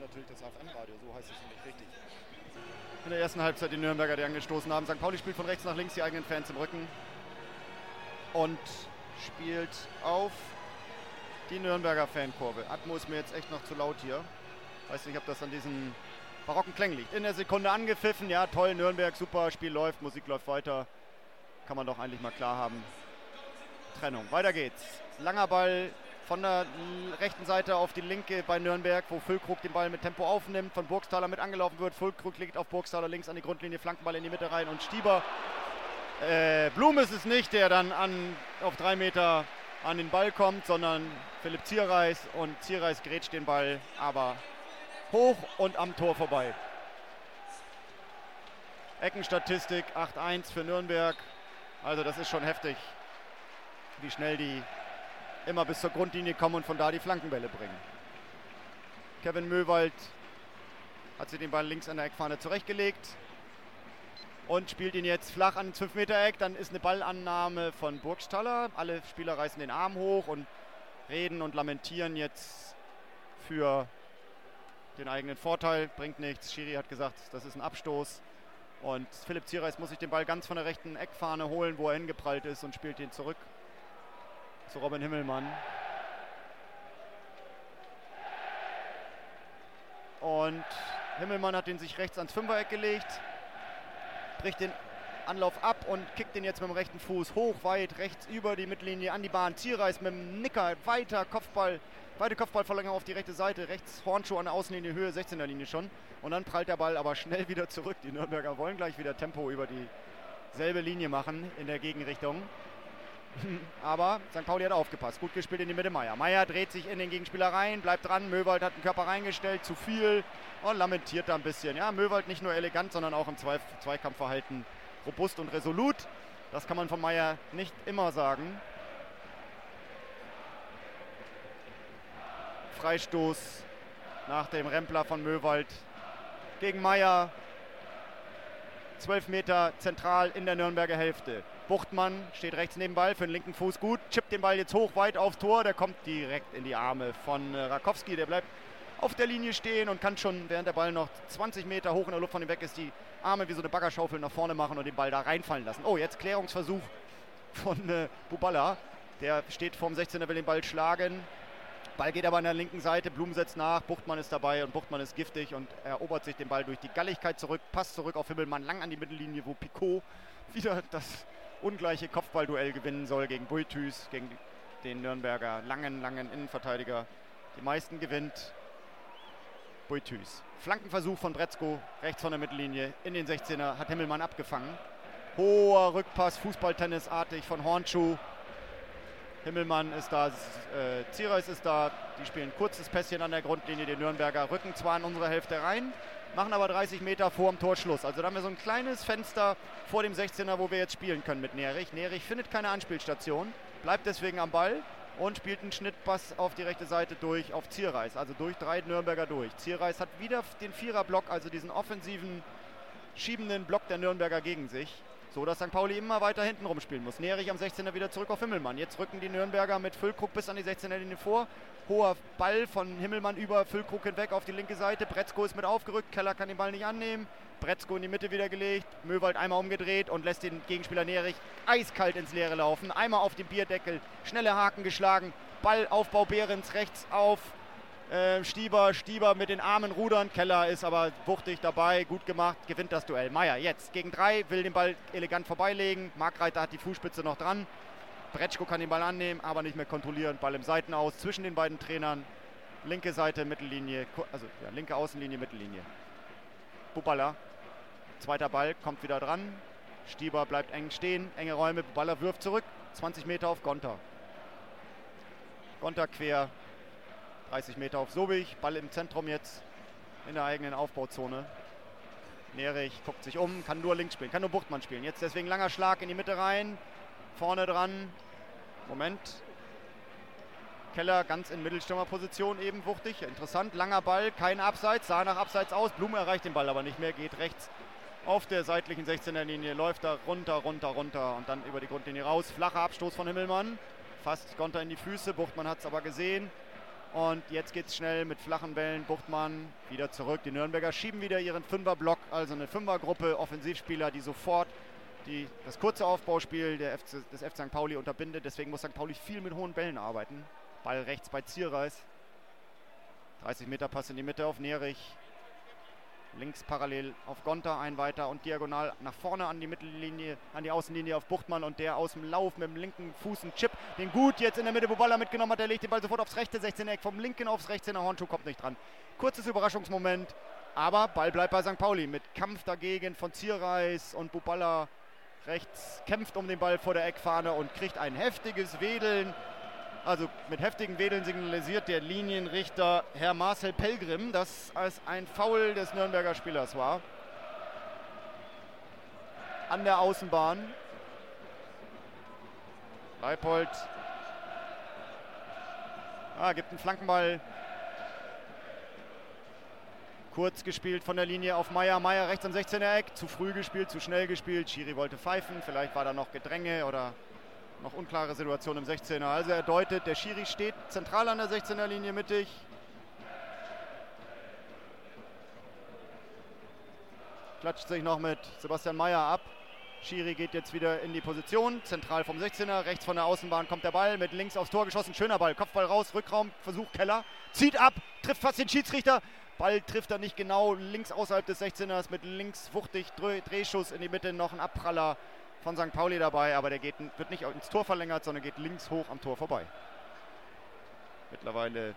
natürlich das AFM-Radio, so heißt es nämlich richtig. In der ersten Halbzeit die Nürnberger, die angestoßen haben. St. Pauli spielt von rechts nach links, die eigenen Fans im Rücken. Und spielt auf die Nürnberger Fankurve. Atmo ist mir jetzt echt noch zu laut hier. Weiß nicht, ob das an diesen barocken Klängen liegt. In der Sekunde angepfiffen. Ja, toll, Nürnberg, super, Spiel läuft, Musik läuft weiter. Kann man doch eigentlich mal klar haben. Trennung. Weiter geht's. Langer Ball von der rechten Seite auf die linke bei Nürnberg, wo Füllkrug den Ball mit Tempo aufnimmt, von Burgstaller mit angelaufen wird. Füllkrug liegt auf Burgstaller links an die Grundlinie, Flankenball in die Mitte rein und Stieber. Blum ist es nicht, der dann auf 3 Meter an den Ball kommt, sondern Philipp Zierreis, und Zierreis grätscht den Ball aber hoch und am Tor vorbei. Eckenstatistik 8-1 für Nürnberg. Also das ist schon heftig, wie schnell die immer bis zur Grundlinie kommen und von da die Flankenbälle bringen. Kevin Möwald hat sich den Ball links an der Eckfahne zurechtgelegt und spielt ihn jetzt flach an 5-Meter-Eck. Dann ist eine Ballannahme von Burgstaller. Alle Spieler reißen den Arm hoch und reden und lamentieren jetzt für den eigenen Vorteil. Bringt nichts. Schiri hat gesagt, das ist ein Abstoß. Und Philipp Zierreis muss sich den Ball ganz von der rechten Eckfahne holen, wo er hingeprallt ist, und spielt ihn zurück zu Robin Himmelmann. Und Himmelmann hat den sich rechts ans Fünfereck gelegt, bricht den Anlauf ab und kickt den jetzt mit dem rechten Fuß hoch, weit rechts über die Mittellinie an die Bahn. Zierreis mit dem Nicker, weite Kopfballverlängerung auf die rechte Seite, rechts Hornschuh an der Außenlinie, Höhe 16er Linie schon. Und dann prallt der Ball aber schnell wieder zurück. Die Nürnberger wollen gleich wieder Tempo über dieselbe Linie machen in der Gegenrichtung. Aber St. Pauli hat aufgepasst. Gut gespielt in die Mitte Meier. Meier dreht sich in den Gegenspieler rein, bleibt dran. Möwald hat den Körper reingestellt, zu viel, und lamentiert da ein bisschen. Ja, Möwald nicht nur elegant, sondern auch im Zweikampfverhalten robust und resolut. Das kann man von Meier nicht immer sagen. Freistoß nach dem Rempler von Möwald gegen Meier. 12 Meter zentral in der Nürnberger Hälfte. Buchtmann steht rechts neben Ball für den linken Fuß gut, chippt den Ball jetzt hoch, weit aufs Tor. Der kommt direkt in die Arme von Rakowski. Der bleibt auf der Linie stehen und kann schon, während der Ball noch 20 Meter hoch in der Luft von ihm weg ist, die Arme wie so eine Baggerschaufel nach vorne machen und den Ball da reinfallen lassen. Oh, jetzt Klärungsversuch von Buballa. Der steht vorm 16er, will den Ball schlagen. Ball geht aber an der linken Seite, Blum setzt nach, Buchtmann ist dabei und Buchtmann ist giftig und erobert sich den Ball durch die Galligkeit zurück, passt zurück auf Himmelmann, lang an die Mittellinie, wo Picot wieder das ungleiche Kopfballduell gewinnen soll gegen Bulthuis, gegen den Nürnberger langen Innenverteidiger. Die meisten gewinnt Bulthuis. Flankenversuch von Bretzko, rechts von der Mittellinie, in den 16er, hat Himmelmann abgefangen. Hoher Rückpass, Fußballtennisartig von Hornschuh. Himmelmann ist da, Zierreis ist da, die spielen ein kurzes Pässchen an der Grundlinie, die Nürnberger rücken zwar in unsere Hälfte rein, machen aber 30 Meter vor dem Torschluss. Also da haben wir so ein kleines Fenster vor dem 16er, wo wir jetzt spielen können mit Nerich. Nerich findet keine Anspielstation, bleibt deswegen am Ball und spielt einen Schnittpass auf die rechte Seite durch auf Zierreis, also durch 3 Nürnberger durch. Zierreis hat wieder den Viererblock, also diesen offensiven, schiebenden Block der Nürnberger gegen sich. So, dass St. Pauli immer weiter hinten rumspielen muss. Nerich am 16er wieder zurück auf Himmelmann. Jetzt rücken die Nürnberger mit Füllkrug bis an die 16er-Linie vor. Hoher Ball von Himmelmann über Füllkrug hinweg auf die linke Seite. Bretzko ist mit aufgerückt. Keller kann den Ball nicht annehmen. Bretzko in die Mitte wieder gelegt. Möwald einmal umgedreht und lässt den Gegenspieler Nerich eiskalt ins Leere laufen. Einmal auf den Bierdeckel. Schnelle Haken geschlagen. Ballaufbau Behrens rechts auf Stieber mit den Armen rudern. Keller ist aber wuchtig dabei, gut gemacht, gewinnt das Duell. Meier jetzt gegen 3, will den Ball elegant vorbeilegen. Markreiter hat die Fußspitze noch dran. Bretschko kann den Ball annehmen, aber nicht mehr kontrollieren. Ball im Seitenaus zwischen den beiden Trainern. Linke Seite, Mittellinie, also ja, linke Außenlinie, Mittellinie. Buballa, zweiter Ball, kommt wieder dran. Stieber bleibt eng stehen, enge Räume. Buballa wirft zurück, 20 Meter auf Gonter. Gonter quer. 30 Meter auf Sobich, Ball im Zentrum jetzt in der eigenen Aufbauzone. Nerich guckt sich um, kann nur links spielen, kann nur Buchtmann spielen. Jetzt deswegen langer Schlag in die Mitte rein, vorne dran. Moment. Keller ganz in Mittelstürmerposition, eben wuchtig. Interessant, langer Ball, kein Abseits, sah nach Abseits aus. Blum erreicht den Ball aber nicht mehr, geht rechts auf der seitlichen 16er-Linie, läuft da runter und dann über die Grundlinie raus. Flacher Abstoß von Himmelmann, fast Gonter in die Füße, Buchtmann hat es aber gesehen. Und jetzt geht es schnell mit flachen Bällen. Buchtmann wieder zurück. Die Nürnberger schieben wieder ihren Fünferblock, also eine Fünfergruppe Offensivspieler, die sofort das kurze Aufbauspiel des FC St. Pauli unterbindet. Deswegen muss St. Pauli viel mit hohen Bällen arbeiten. Ball rechts bei Zierreis. 30 Meter Pass in die Mitte auf Nerich. Links parallel auf Gonter, ein weiter und diagonal nach vorne an die Mittellinie, an die Außenlinie auf Buchtmann und der aus dem Lauf mit dem linken Fuß einen Chip, den gut jetzt in der Mitte Buballa mitgenommen hat, der legt den Ball sofort aufs rechte 16er Eck, vom linken aufs 16er Hornschuh, kommt nicht dran. Kurzes Überraschungsmoment, aber Ball bleibt bei St. Pauli mit Kampf dagegen von Zierreis und Buballa rechts kämpft um den Ball vor der Eckfahne und kriegt ein heftiges Wedeln. Also mit heftigen Wedeln signalisiert der Linienrichter Herr Marcel Pelgrim, dass es ein Foul des Nürnberger Spielers war. An der Außenbahn. Leipold gibt einen Flankenball. Kurz gespielt von der Linie auf Meier. Meier rechts am 16er Eck. Zu früh gespielt, zu schnell gespielt. Schiri wollte pfeifen. Vielleicht war da noch Gedränge oder noch unklare Situation im 16er. Also er deutet, der Schiri steht zentral an der 16er Linie mittig. Klatscht sich noch mit Sebastian Meier ab. Schiri geht jetzt wieder in die Position. Zentral vom 16er, rechts von der Außenbahn kommt der Ball. Mit links aufs Tor geschossen. Schöner Ball. Kopfball raus, Rückraum, Versuch Keller. Zieht ab, trifft fast den Schiedsrichter. Ball trifft er nicht genau. Links außerhalb des 16ers mit links wuchtig Drehschuss in die Mitte. Noch ein Abpraller von St. Pauli dabei, aber der wird nicht ins Tor verlängert, sondern geht links hoch am Tor vorbei. Mittlerweile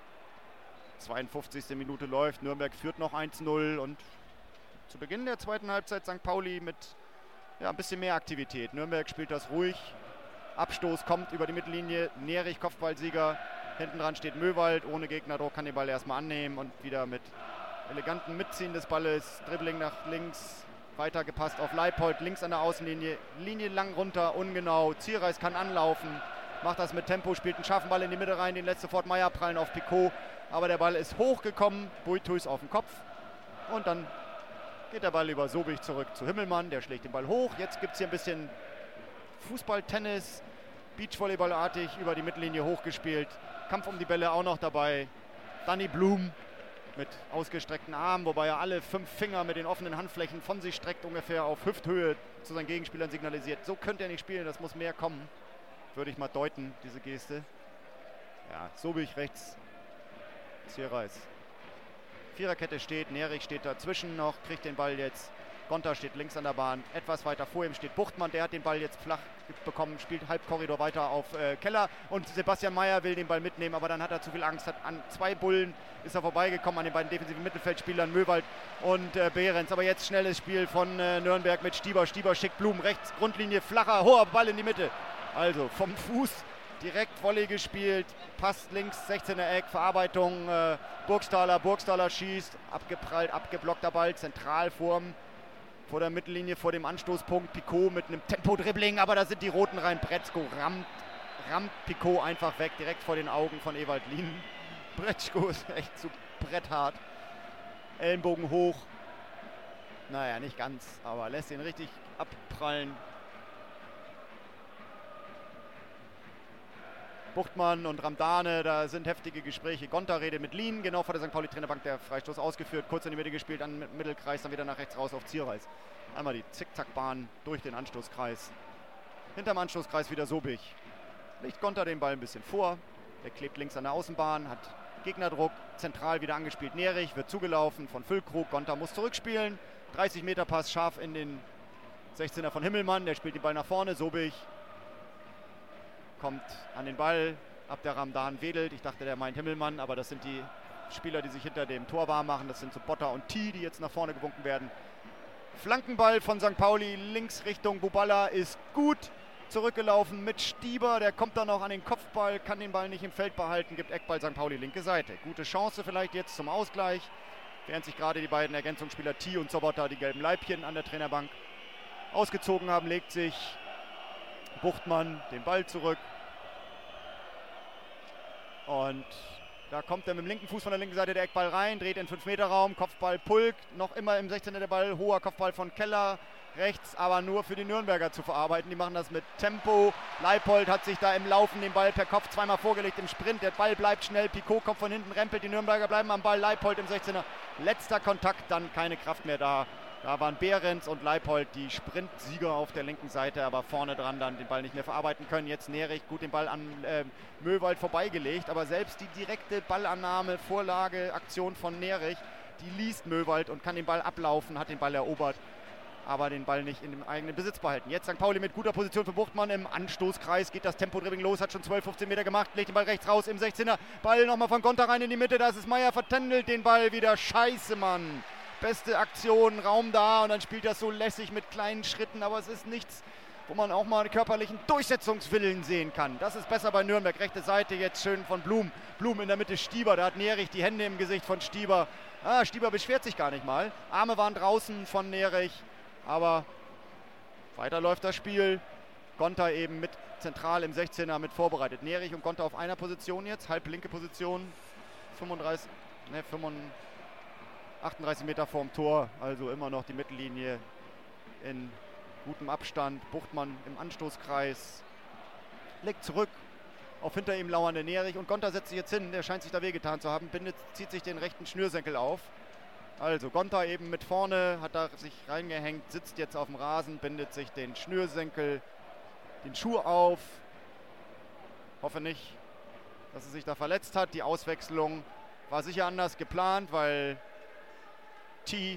52. Minute läuft, Nürnberg führt noch 1-0 und zu Beginn der zweiten Halbzeit St. Pauli mit ein bisschen mehr Aktivität. Nürnberg spielt das ruhig, Abstoß kommt über die Mittellinie, Nerich Kopfballsieger, hinten dran steht Möwald, ohne Gegnerdruck kann den Ball erstmal annehmen und wieder mit elegantem Mitziehen des Balles, Dribbling nach links, weitergepasst auf Leipold, links an der Außenlinie, Linie lang runter, ungenau. Zierreis kann anlaufen, macht das mit Tempo, spielt einen scharfen Ball in die Mitte rein, den lässt sofort Meier prallen auf Picot. Aber der Ball ist hochgekommen, Buituis auf den Kopf. Und dann geht der Ball über Sobich zurück zu Himmelmann, der schlägt den Ball hoch. Jetzt gibt es hier ein bisschen Fußball, Tennis, Beachvolleyballartig über die Mittellinie hochgespielt. Kampf um die Bälle auch noch dabei. Danny Blum mit ausgestreckten Armen, wobei er alle 5 Finger mit den offenen Handflächen von sich streckt, ungefähr auf Hüfthöhe zu seinen Gegenspielern signalisiert. So könnte er nicht spielen, das muss mehr kommen. Würde ich mal deuten, diese Geste. Ja, Sobich rechts, Zierreis. Viererkette steht, Nerich steht dazwischen noch, kriegt den Ball jetzt. Gonter steht links an der Bahn, etwas weiter vor ihm steht Buchtmann, der hat den Ball jetzt flach bekommen, spielt Halbkorridor weiter auf Keller und Sebastian Meier will den Ball mitnehmen, aber dann hat er zu viel Angst, an 2 Bullen ist er vorbeigekommen, an den beiden defensiven Mittelfeldspielern Möwald und Behrens, aber jetzt schnelles Spiel von Nürnberg mit Stieber, schickt Blum rechts, Grundlinie, flacher, hoher Ball in die Mitte, also vom Fuß direkt Volley gespielt, passt links, 16er Eck, Verarbeitung, Burgstaller schießt, abgeprallt, abgeblockter Ball, zentral vor der Mittellinie, vor dem Anstoßpunkt. Picot mit einem Tempo-Dribbling, aber da sind die Roten rein. Bretzko rammt Picot einfach weg, direkt vor den Augen von Ewald Lien. Bretzko ist echt so bretthart. Ellenbogen hoch. Naja, nicht ganz, aber lässt ihn richtig abprallen. Buchtmann und Ramdane, da sind heftige Gespräche. Gonter redet mit Lien, genau vor der St. Pauli-Trainerbank, der Freistoß ausgeführt, kurz in die Mitte gespielt, an Mittelkreis, dann wieder nach rechts raus auf Zierreis. Einmal die Zickzackbahn durch den Anstoßkreis. Hinterm Anstoßkreis wieder Sobich. Legt Gonter den Ball ein bisschen vor, der klebt links an der Außenbahn, hat Gegnerdruck, zentral wieder angespielt. Nerich wird zugelaufen von Füllkrug, Gonter muss zurückspielen. 30 Meter Pass scharf in den 16er von Himmelmann, der spielt den Ball nach vorne, Sobich kommt an den Ball, ab der Ramdan wedelt. Ich dachte, der meint Himmelmann, aber das sind die Spieler, die sich hinter dem Tor warm machen. Das sind so Botter und T, die jetzt nach vorne gewunken werden. Flankenball von St. Pauli, links Richtung Buballa, ist gut zurückgelaufen mit Stieber. Der kommt dann auch an den Kopfball, kann den Ball nicht im Feld behalten, gibt Eckball St. Pauli, linke Seite. Gute Chance vielleicht jetzt zum Ausgleich, während sich gerade die beiden Ergänzungsspieler T und Sobotta die gelben Leibchen an der Trainerbank ausgezogen haben, legt sich Buchtmann den Ball zurück. Und da kommt er mit dem linken Fuß von der linken Seite der Eckball rein, dreht in den 5-Meter-Raum, Kopfball Pulk, noch immer im 16er der Ball, hoher Kopfball von Keller, rechts, aber nur für die Nürnberger zu verarbeiten. Die machen das mit Tempo. Leipold hat sich da im Laufen den Ball per Kopf zweimal vorgelegt im Sprint. Der Ball bleibt schnell. Picot kommt von hinten, rempelt. Die Nürnberger bleiben am Ball. Leipold im 16er. Letzter Kontakt, dann keine Kraft mehr da. Da waren Behrens und Leipold die Sprintsieger auf der linken Seite, aber vorne dran dann den Ball nicht mehr verarbeiten können. Jetzt Nerich gut den Ball an Möwald vorbeigelegt, aber selbst die direkte Ballannahme, Vorlage, Aktion von Nerich, die liest Möwald und kann den Ball ablaufen, hat den Ball erobert, aber den Ball nicht in dem eigenen Besitz behalten. Jetzt St. Pauli mit guter Position für Buchtmann im Anstoßkreis, geht das Tempo-Dribbling los, hat schon 12, 15 Meter gemacht, legt den Ball rechts raus im 16er, Ball nochmal von Gonter rein in die Mitte, da ist es Meier, vertändelt den Ball wieder, scheiße Mann. Beste Aktion, Raum da und dann spielt das so lässig mit kleinen Schritten, aber es ist nichts, wo man auch mal einen körperlichen Durchsetzungswillen sehen kann. Das ist besser bei Nürnberg, rechte Seite jetzt schön von Blum. Blum in der Mitte Stieber, da hat Nerich die Hände im Gesicht von Stieber. Stieber beschwert sich gar nicht mal. Arme waren draußen von Nerich, aber weiter läuft das Spiel. Gonter eben mit zentral im 16er mit vorbereitet. Nerich und Gonter auf einer Position jetzt, halblinke Position, 38 Meter vorm Tor, also immer noch die Mittellinie in gutem Abstand. Buchtmann im Anstoßkreis, legt zurück auf hinter ihm lauernde Nerich und Gonter setzt sich jetzt hin, der scheint sich da wehgetan zu haben, zieht sich den rechten Schnürsenkel auf. Also Gonter eben mit vorne, hat da sich reingehängt, sitzt jetzt auf dem Rasen, bindet sich den Schnürsenkel, den Schuh auf. Hoffe nicht, dass er sich da verletzt hat. Die Auswechslung war sicher anders geplant, weil T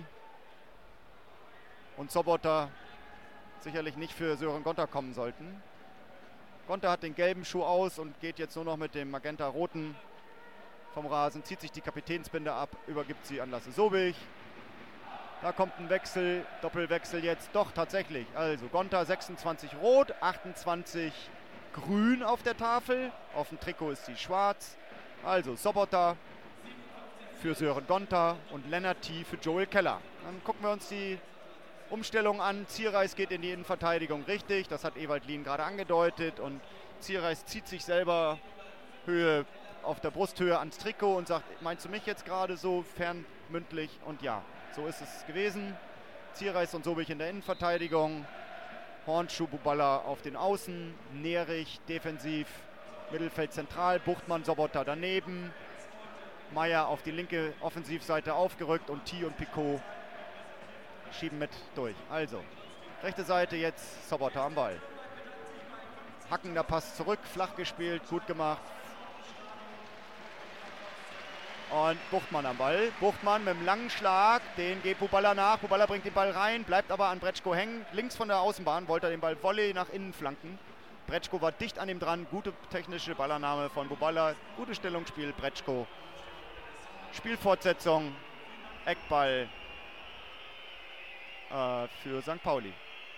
und Sobotta sicherlich nicht für Sören Gonter kommen sollten. Gonter hat den gelben Schuh aus und geht jetzt nur noch mit dem magenta-roten vom Rasen, zieht sich die Kapitänsbinde ab, übergibt sie an Lasse Sobich. Da kommt ein Wechsel, Doppelwechsel jetzt, doch tatsächlich. Also Gonter 26 rot, 28 grün auf der Tafel, auf dem Trikot ist sie schwarz. Also Sobotta für Sören Gonter und Lennart T. für Joel Keller. Dann gucken wir uns die Umstellung an. Zierreis geht in die Innenverteidigung, richtig. Das hat Ewald Lien gerade angedeutet. Und Zierreis zieht sich selber Höhe auf der Brusthöhe ans Trikot und sagt, meinst du mich jetzt gerade so fernmündlich? Und ja, so ist es gewesen. Zierreis und Sobich in der Innenverteidigung. Hornschuh, Buballa auf den Außen. Nerich defensiv, Mittelfeld zentral. Buchtmann, Sobotta daneben. Meier auf die linke Offensivseite aufgerückt und T und Picot schieben mit durch. Also, rechte Seite jetzt Sobotta am Ball. Hackender Pass zurück, flach gespielt, gut gemacht. Und Buchtmann am Ball. Buchtmann mit dem langen Schlag, den geht Buballa nach. Buballa bringt den Ball rein, bleibt aber an Bretschko hängen. Links von der Außenbahn wollte er den Ball Volley nach innen flanken. Bretschko war dicht an ihm dran, gute technische Ballannahme von Buballa, gutes Stellungsspiel, Bretschko. Spielfortsetzung, Eckball für St. Pauli.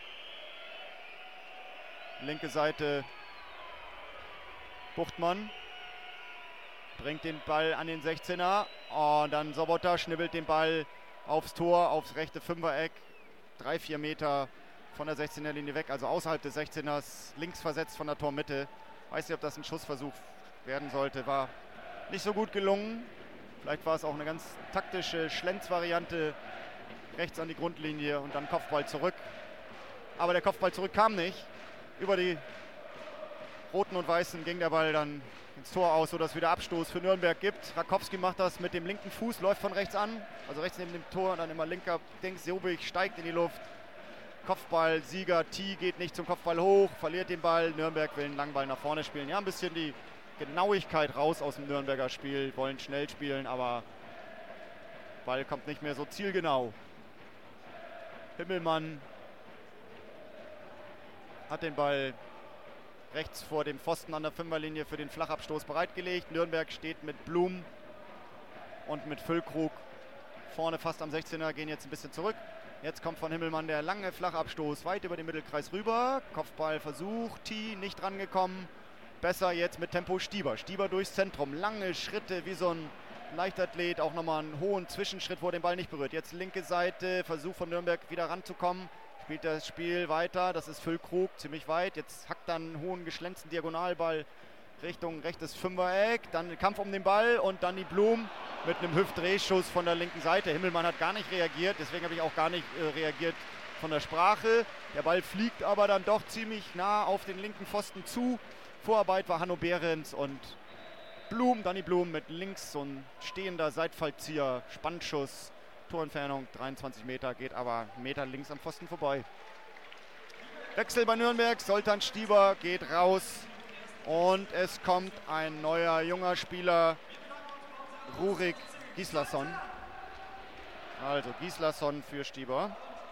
Linke Seite Buchtmann bringt den Ball an den 16er und dann Sobotta schnibbelt den Ball aufs Tor, aufs rechte Fünfereck, 3-4 Meter von der 16er Linie weg, also außerhalb des 16ers, links versetzt von der Tormitte. Weiß nicht, ob das ein Schussversuch werden sollte, war nicht so gut gelungen. Vielleicht war es auch eine ganz taktische Schlenz-Variante, rechts an die Grundlinie und dann Kopfball zurück. Aber der Kopfball zurück kam nicht. Über die Roten und Weißen ging der Ball dann ins Tor aus, sodass es wieder Abstoß für Nürnberg gibt. Rakowski macht das mit dem linken Fuß, läuft von rechts an, also rechts neben dem Tor, und dann immer linker Dings. Sobich steigt in die Luft. Kopfball, Sieger, T geht nicht zum Kopfball hoch, verliert den Ball. Nürnberg will einen langen Ball nach vorne spielen. Ja, ein bisschen die Genauigkeit raus aus dem Nürnberger Spiel, wollen schnell spielen, aber Ball kommt nicht mehr so zielgenau. Himmelmann hat den Ball rechts vor dem Pfosten an der Fünferlinie für den Flachabstoß bereitgelegt. Nürnberg steht mit Blum und mit Füllkrug vorne fast am 16er, gehen jetzt ein bisschen zurück. Jetzt kommt von Himmelmann der lange Flachabstoß weit über den Mittelkreis rüber. Kopfballversuch, T nicht rangekommen. Besser jetzt mit Tempo Stieber. Stieber durchs Zentrum, lange Schritte wie so ein Leichtathlet, auch nochmal einen hohen Zwischenschritt, wo er den Ball nicht berührt. Jetzt linke Seite, Versuch von Nürnberg wieder ranzukommen. Spielt das Spiel weiter, das ist Füllkrug, ziemlich weit. Jetzt hackt dann einen hohen geschlänzten Diagonalball Richtung rechtes Fünfereck. Dann Kampf um den Ball und dann die Blum mit einem Hüftdrehschuss von der linken Seite. Himmelmann hat gar nicht reagiert, deswegen habe ich auch gar nicht reagiert von der Sprache. Der Ball fliegt aber dann doch ziemlich nah auf den linken Pfosten zu. Vorarbeit war Hanno Behrens und Blum, Danny Blum mit links so ein stehender Seitfallzieher, Spannschuss, Torentfernung 23 Meter, geht aber einen Meter links am Pfosten vorbei. Wechsel bei Nürnberg, Zoltan Stieber geht raus und es kommt ein neuer junger Spieler, Rurik Gislason. Also Gislason für Stieber.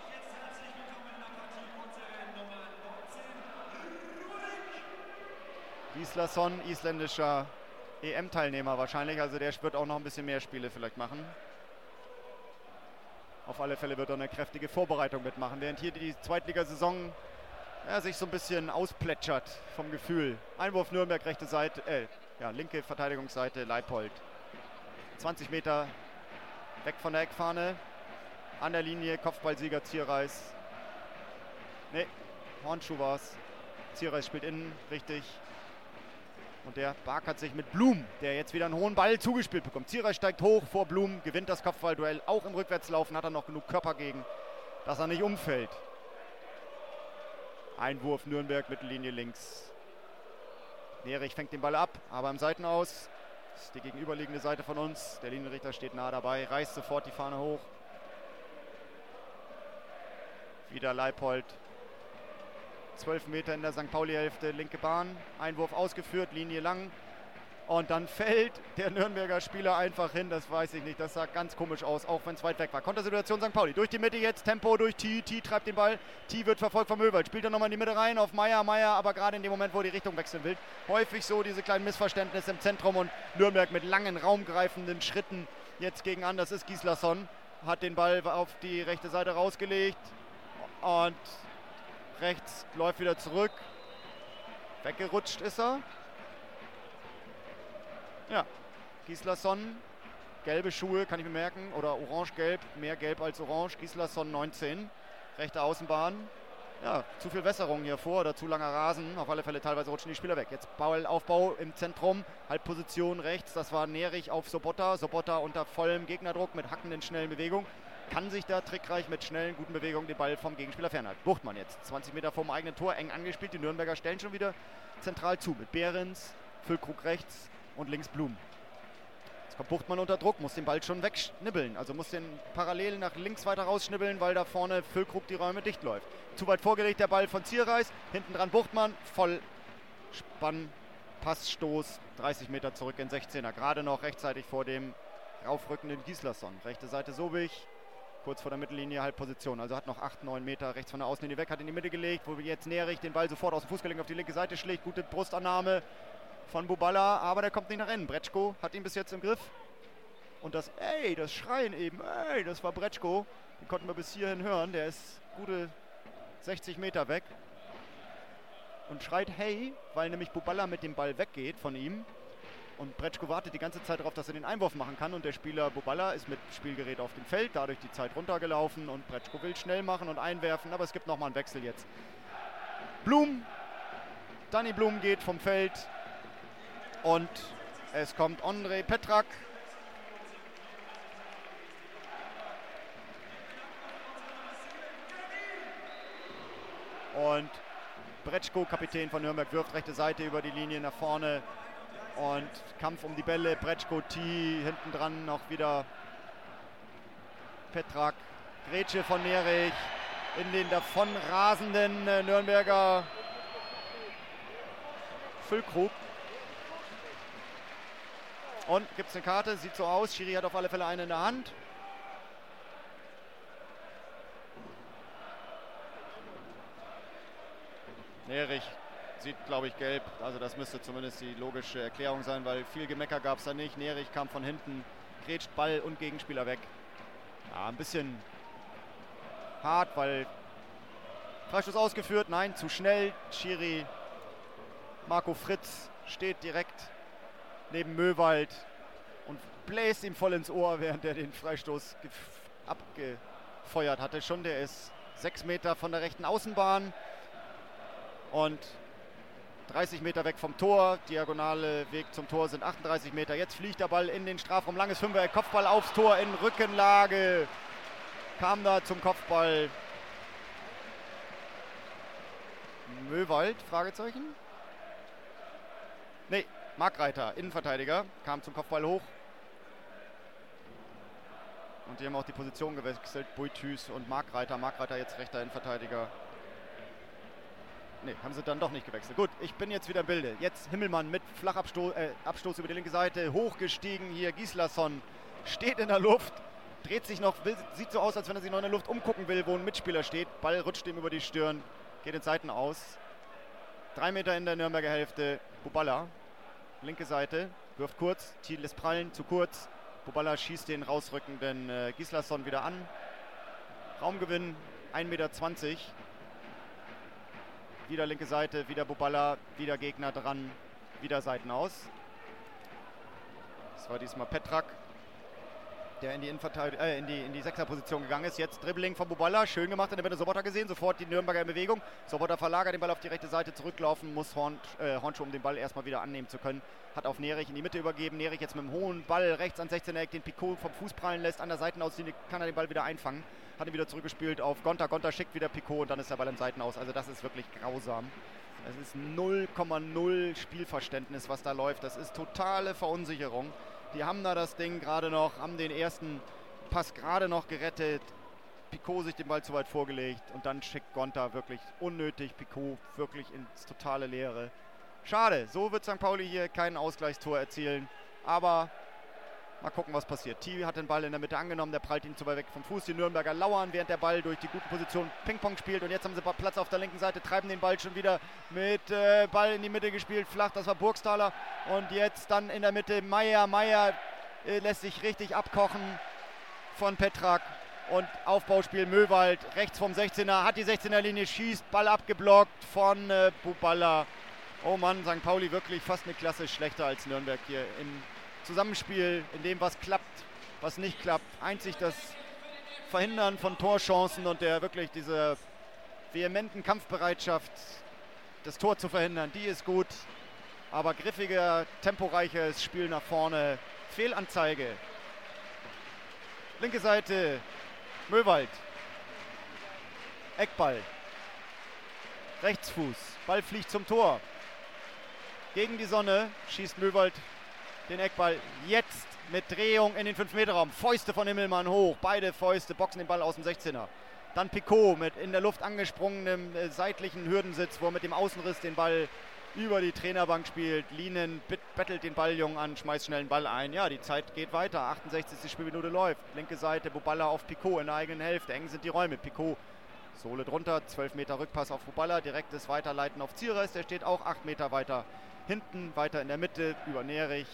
Gislason, isländischer EM-Teilnehmer wahrscheinlich, also der wird auch noch ein bisschen mehr Spiele vielleicht machen. Auf alle Fälle wird er eine kräftige Vorbereitung mitmachen, während hier die Zweitligasaison sich so ein bisschen ausplätschert vom Gefühl. Einwurf Nürnberg, rechte Seite, linke Verteidigungsseite, Leipold. 20 Meter weg von der Eckfahne, an der Linie, Kopfballsieger Zierreis. Ne, Hornschuh war's. Zierreis spielt innen, richtig. Und der barkert sich mit Blum, der jetzt wieder einen hohen Ball zugespielt bekommt. Zierreis steigt hoch vor Blum, gewinnt das Kopfballduell. Auch im Rückwärtslaufen hat er noch genug Körper gegen, dass er nicht umfällt. Einwurf Nürnberg, Mittellinie links. Nerich fängt den Ball ab, aber im Seitenaus. Das ist die gegenüberliegende Seite von uns. Der Linienrichter steht nah dabei, reißt sofort die Fahne hoch. Wieder Leipold. 12 Meter in der St. Pauli-Hälfte, linke Bahn. Einwurf ausgeführt, Linie lang. Und dann fällt der Nürnberger Spieler einfach hin. Das weiß ich nicht, das sah ganz komisch aus, auch wenn es weit weg war. Kontersituation St. Pauli. Durch die Mitte jetzt, Tempo durch T. T treibt den Ball. T wird verfolgt von Möwald. Spielt er nochmal in die Mitte rein auf Meier. Meier aber gerade in dem Moment, wo er die Richtung wechseln will. Häufig so diese kleinen Missverständnisse im Zentrum und Nürnberg mit langen, raumgreifenden Schritten jetzt gegen an. Das ist Gislason. Hat den Ball auf die rechte Seite rausgelegt. Und rechts läuft wieder zurück. Weggerutscht ist er. Ja, Gislason, gelbe Schuhe, kann ich bemerken, oder orange-gelb, mehr gelb als orange. Gislason 19, rechte Außenbahn. Ja, zu viel Wässerung hier vor oder zu langer Rasen. Auf alle Fälle teilweise rutschen die Spieler weg. Jetzt Ballaufbau im Zentrum, Halbposition rechts. Das war Nerich auf Sobotta. Sobotta unter vollem Gegnerdruck mit hackenden, schnellen Bewegungen. Kann sich da trickreich mit schnellen, guten Bewegungen den Ball vom Gegenspieler fernhalten. Buchtmann jetzt, 20 Meter vom eigenen Tor, eng angespielt. Die Nürnberger stellen schon wieder zentral zu mit Behrens, Füllkrug rechts und links Blum. Jetzt kommt Buchtmann unter Druck, muss den Ball schon wegschnibbeln. Also muss den parallel nach links weiter rausschnibbeln, weil da vorne Füllkrug die Räume dicht läuft. Zu weit vorgelegt der Ball von Zierreis. Hinten dran Buchtmann, voll Spann, Passstoß, 30 Meter zurück in 16er. Gerade noch rechtzeitig vor dem raufrückenden Gislason. Rechte Seite Sobich, kurz vor der Mittellinie, Halbposition. Also hat noch 8, 9 Meter rechts von der Außenlinie weg, hat in die Mitte gelegt, wo jetzt Nerich den Ball sofort aus dem Fußgelenk auf die linke Seite schlägt. Gute Brustannahme von Buballa, aber der kommt nicht nach innen. Bretschko hat ihn bis jetzt im Griff. Und das Schreien eben, das war Bretschko. Den konnten wir bis hierhin hören. Der ist gute 60 Meter weg. Und schreit hey, weil nämlich Buballa mit dem Ball weggeht von ihm. Und Bretschko wartet die ganze Zeit darauf, dass er den Einwurf machen kann. Und der Spieler Buballa ist mit Spielgerät auf dem Feld, dadurch die Zeit runtergelaufen. Und Bretschko will schnell machen und einwerfen, aber es gibt nochmal einen Wechsel jetzt. Blum, Danny Blum geht vom Feld. Und es kommt Ondrej Petrak. Und Bretschko, Kapitän von Nürnberg, wirft rechte Seite über die Linie nach vorne. Und Kampf um die Bälle. Bretschko, T, hinten dran noch wieder Petrak. Grätsche von Nerich in den davon rasenden Nürnberger Füllkrug. Und gibt es eine Karte, sieht so aus. Schiri hat auf alle Fälle eine in der Hand. Nerich sieht, glaube ich, gelb. Also das müsste zumindest die logische Erklärung sein, weil viel Gemecker gab es da nicht. Nerich kam von hinten, grätscht Ball und Gegenspieler weg. Ja, ein bisschen hart, weil Freistoß ausgeführt. Nein, zu schnell. Schiri, Marco Fritz steht direkt neben Möwald und bläst ihm voll ins Ohr, während er den Freistoß abgefeuert hatte. Schon, der ist 6 Meter von der rechten Außenbahn und 30 Meter weg vom Tor. Diagonale Weg zum Tor sind 38 Meter. Jetzt fliegt der Ball in den Strafraum. Langes Fünfer, Kopfball aufs Tor in Rückenlage. Kam da zum Kopfball. Möwald, Fragezeichen. Nee, Markreiter, Innenverteidiger, kam zum Kopfball hoch. Und die haben auch die Position gewechselt, Boethus und Markreiter. Markreiter jetzt rechter Innenverteidiger. Ne, haben sie dann doch nicht gewechselt. Gut, ich bin jetzt wieder im Bilde. Jetzt Himmelmann mit Abstoß über die linke Seite. Hochgestiegen hier, Gislason steht in der Luft. Dreht sich noch, sieht so aus, als wenn er sich noch in der Luft umgucken will, wo ein Mitspieler steht. Ball rutscht ihm über die Stirn, geht in Seiten aus. 3 Meter in der Nürnberger Hälfte. Buballa, linke Seite, wirft kurz. Thiel lässt prallen, zu kurz. Buballa schießt den rausrückenden Gislason wieder an. Raumgewinn, 1,20 Meter. Wieder linke Seite, wieder Buballa, wieder Gegner dran, wieder Seiten aus. Das war diesmal Petrak, der in die Sechserposition gegangen ist. Jetzt Dribbling von Buballa, schön gemacht, in der Mitte Sobotta gesehen, sofort die Nürnberger in Bewegung. Sobotta verlagert den Ball auf die rechte Seite, zurücklaufen muss Hornschuh, um den Ball erstmal wieder annehmen zu können. Hat auf Nerich in die Mitte übergeben, Nerich jetzt mit dem hohen Ball rechts an 16er Eck, den Picot vom Fuß prallen lässt, an der Seitenauslinie kann er den Ball wieder einfangen. Hat ihn wieder zurückgespielt auf Gonta, Gonta schickt wieder Picot und dann ist der Ball im Seitenaus. Also das ist wirklich grausam. Es ist 0,0 Spielverständnis, was da läuft. Das ist totale Verunsicherung. Die haben da das Ding gerade noch, haben den ersten Pass gerade noch gerettet. Picot sich den Ball zu weit vorgelegt und dann schickt Gonta wirklich unnötig Picot wirklich ins totale Leere. Schade, so wird St. Pauli hier kein Ausgleichstor erzielen, aber mal gucken, was passiert. Thiel hat den Ball in der Mitte angenommen, der prallt ihn zu weit weg vom Fuß. Die Nürnberger lauern, während der Ball durch die gute Position Ping-Pong spielt und jetzt haben sie Platz auf der linken Seite, treiben den Ball schon wieder mit Ball in die Mitte gespielt, flach, das war Burgstaller und jetzt dann in der Mitte Meier lässt sich richtig abkochen von Petrak und Aufbauspiel Möwald, rechts vom 16er, hat die 16er Linie, schießt, Ball abgeblockt von Buballa. Oh Mann, St. Pauli wirklich fast eine Klasse schlechter als Nürnberg hier im Zusammenspiel, in dem was klappt, was nicht klappt. Einzig das Verhindern von Torchancen und wirklich diese vehementen Kampfbereitschaft, das Tor zu verhindern, die ist gut. Aber griffiger, temporeiches Spiel nach vorne, Fehlanzeige. Linke Seite, Möwald. Eckball. Rechtsfuß, Ball fliegt zum Tor. Gegen die Sonne schießt Möwald den Eckball jetzt mit Drehung in den 5-Meter-Raum. Fäuste von Himmelmann hoch, beide Fäuste boxen den Ball aus dem 16er. Dann Picot mit in der Luft angesprungenem seitlichen Hürdensitz, wo er mit dem Außenriss den Ball über die Trainerbank spielt. Lienen bettelt den Balljungen an, schmeißt schnell den Ball ein. Ja, die Zeit geht weiter, 68. Spielminute läuft. Linke Seite, Buballa auf Picot in der eigenen Hälfte. Eng sind die Räume. Picot, Sohle drunter, 12 Meter Rückpass auf Buballa, direktes Weiterleiten auf Zieres. Der steht auch 8 Meter weiter hinten, weiter in der Mitte, über Nerich.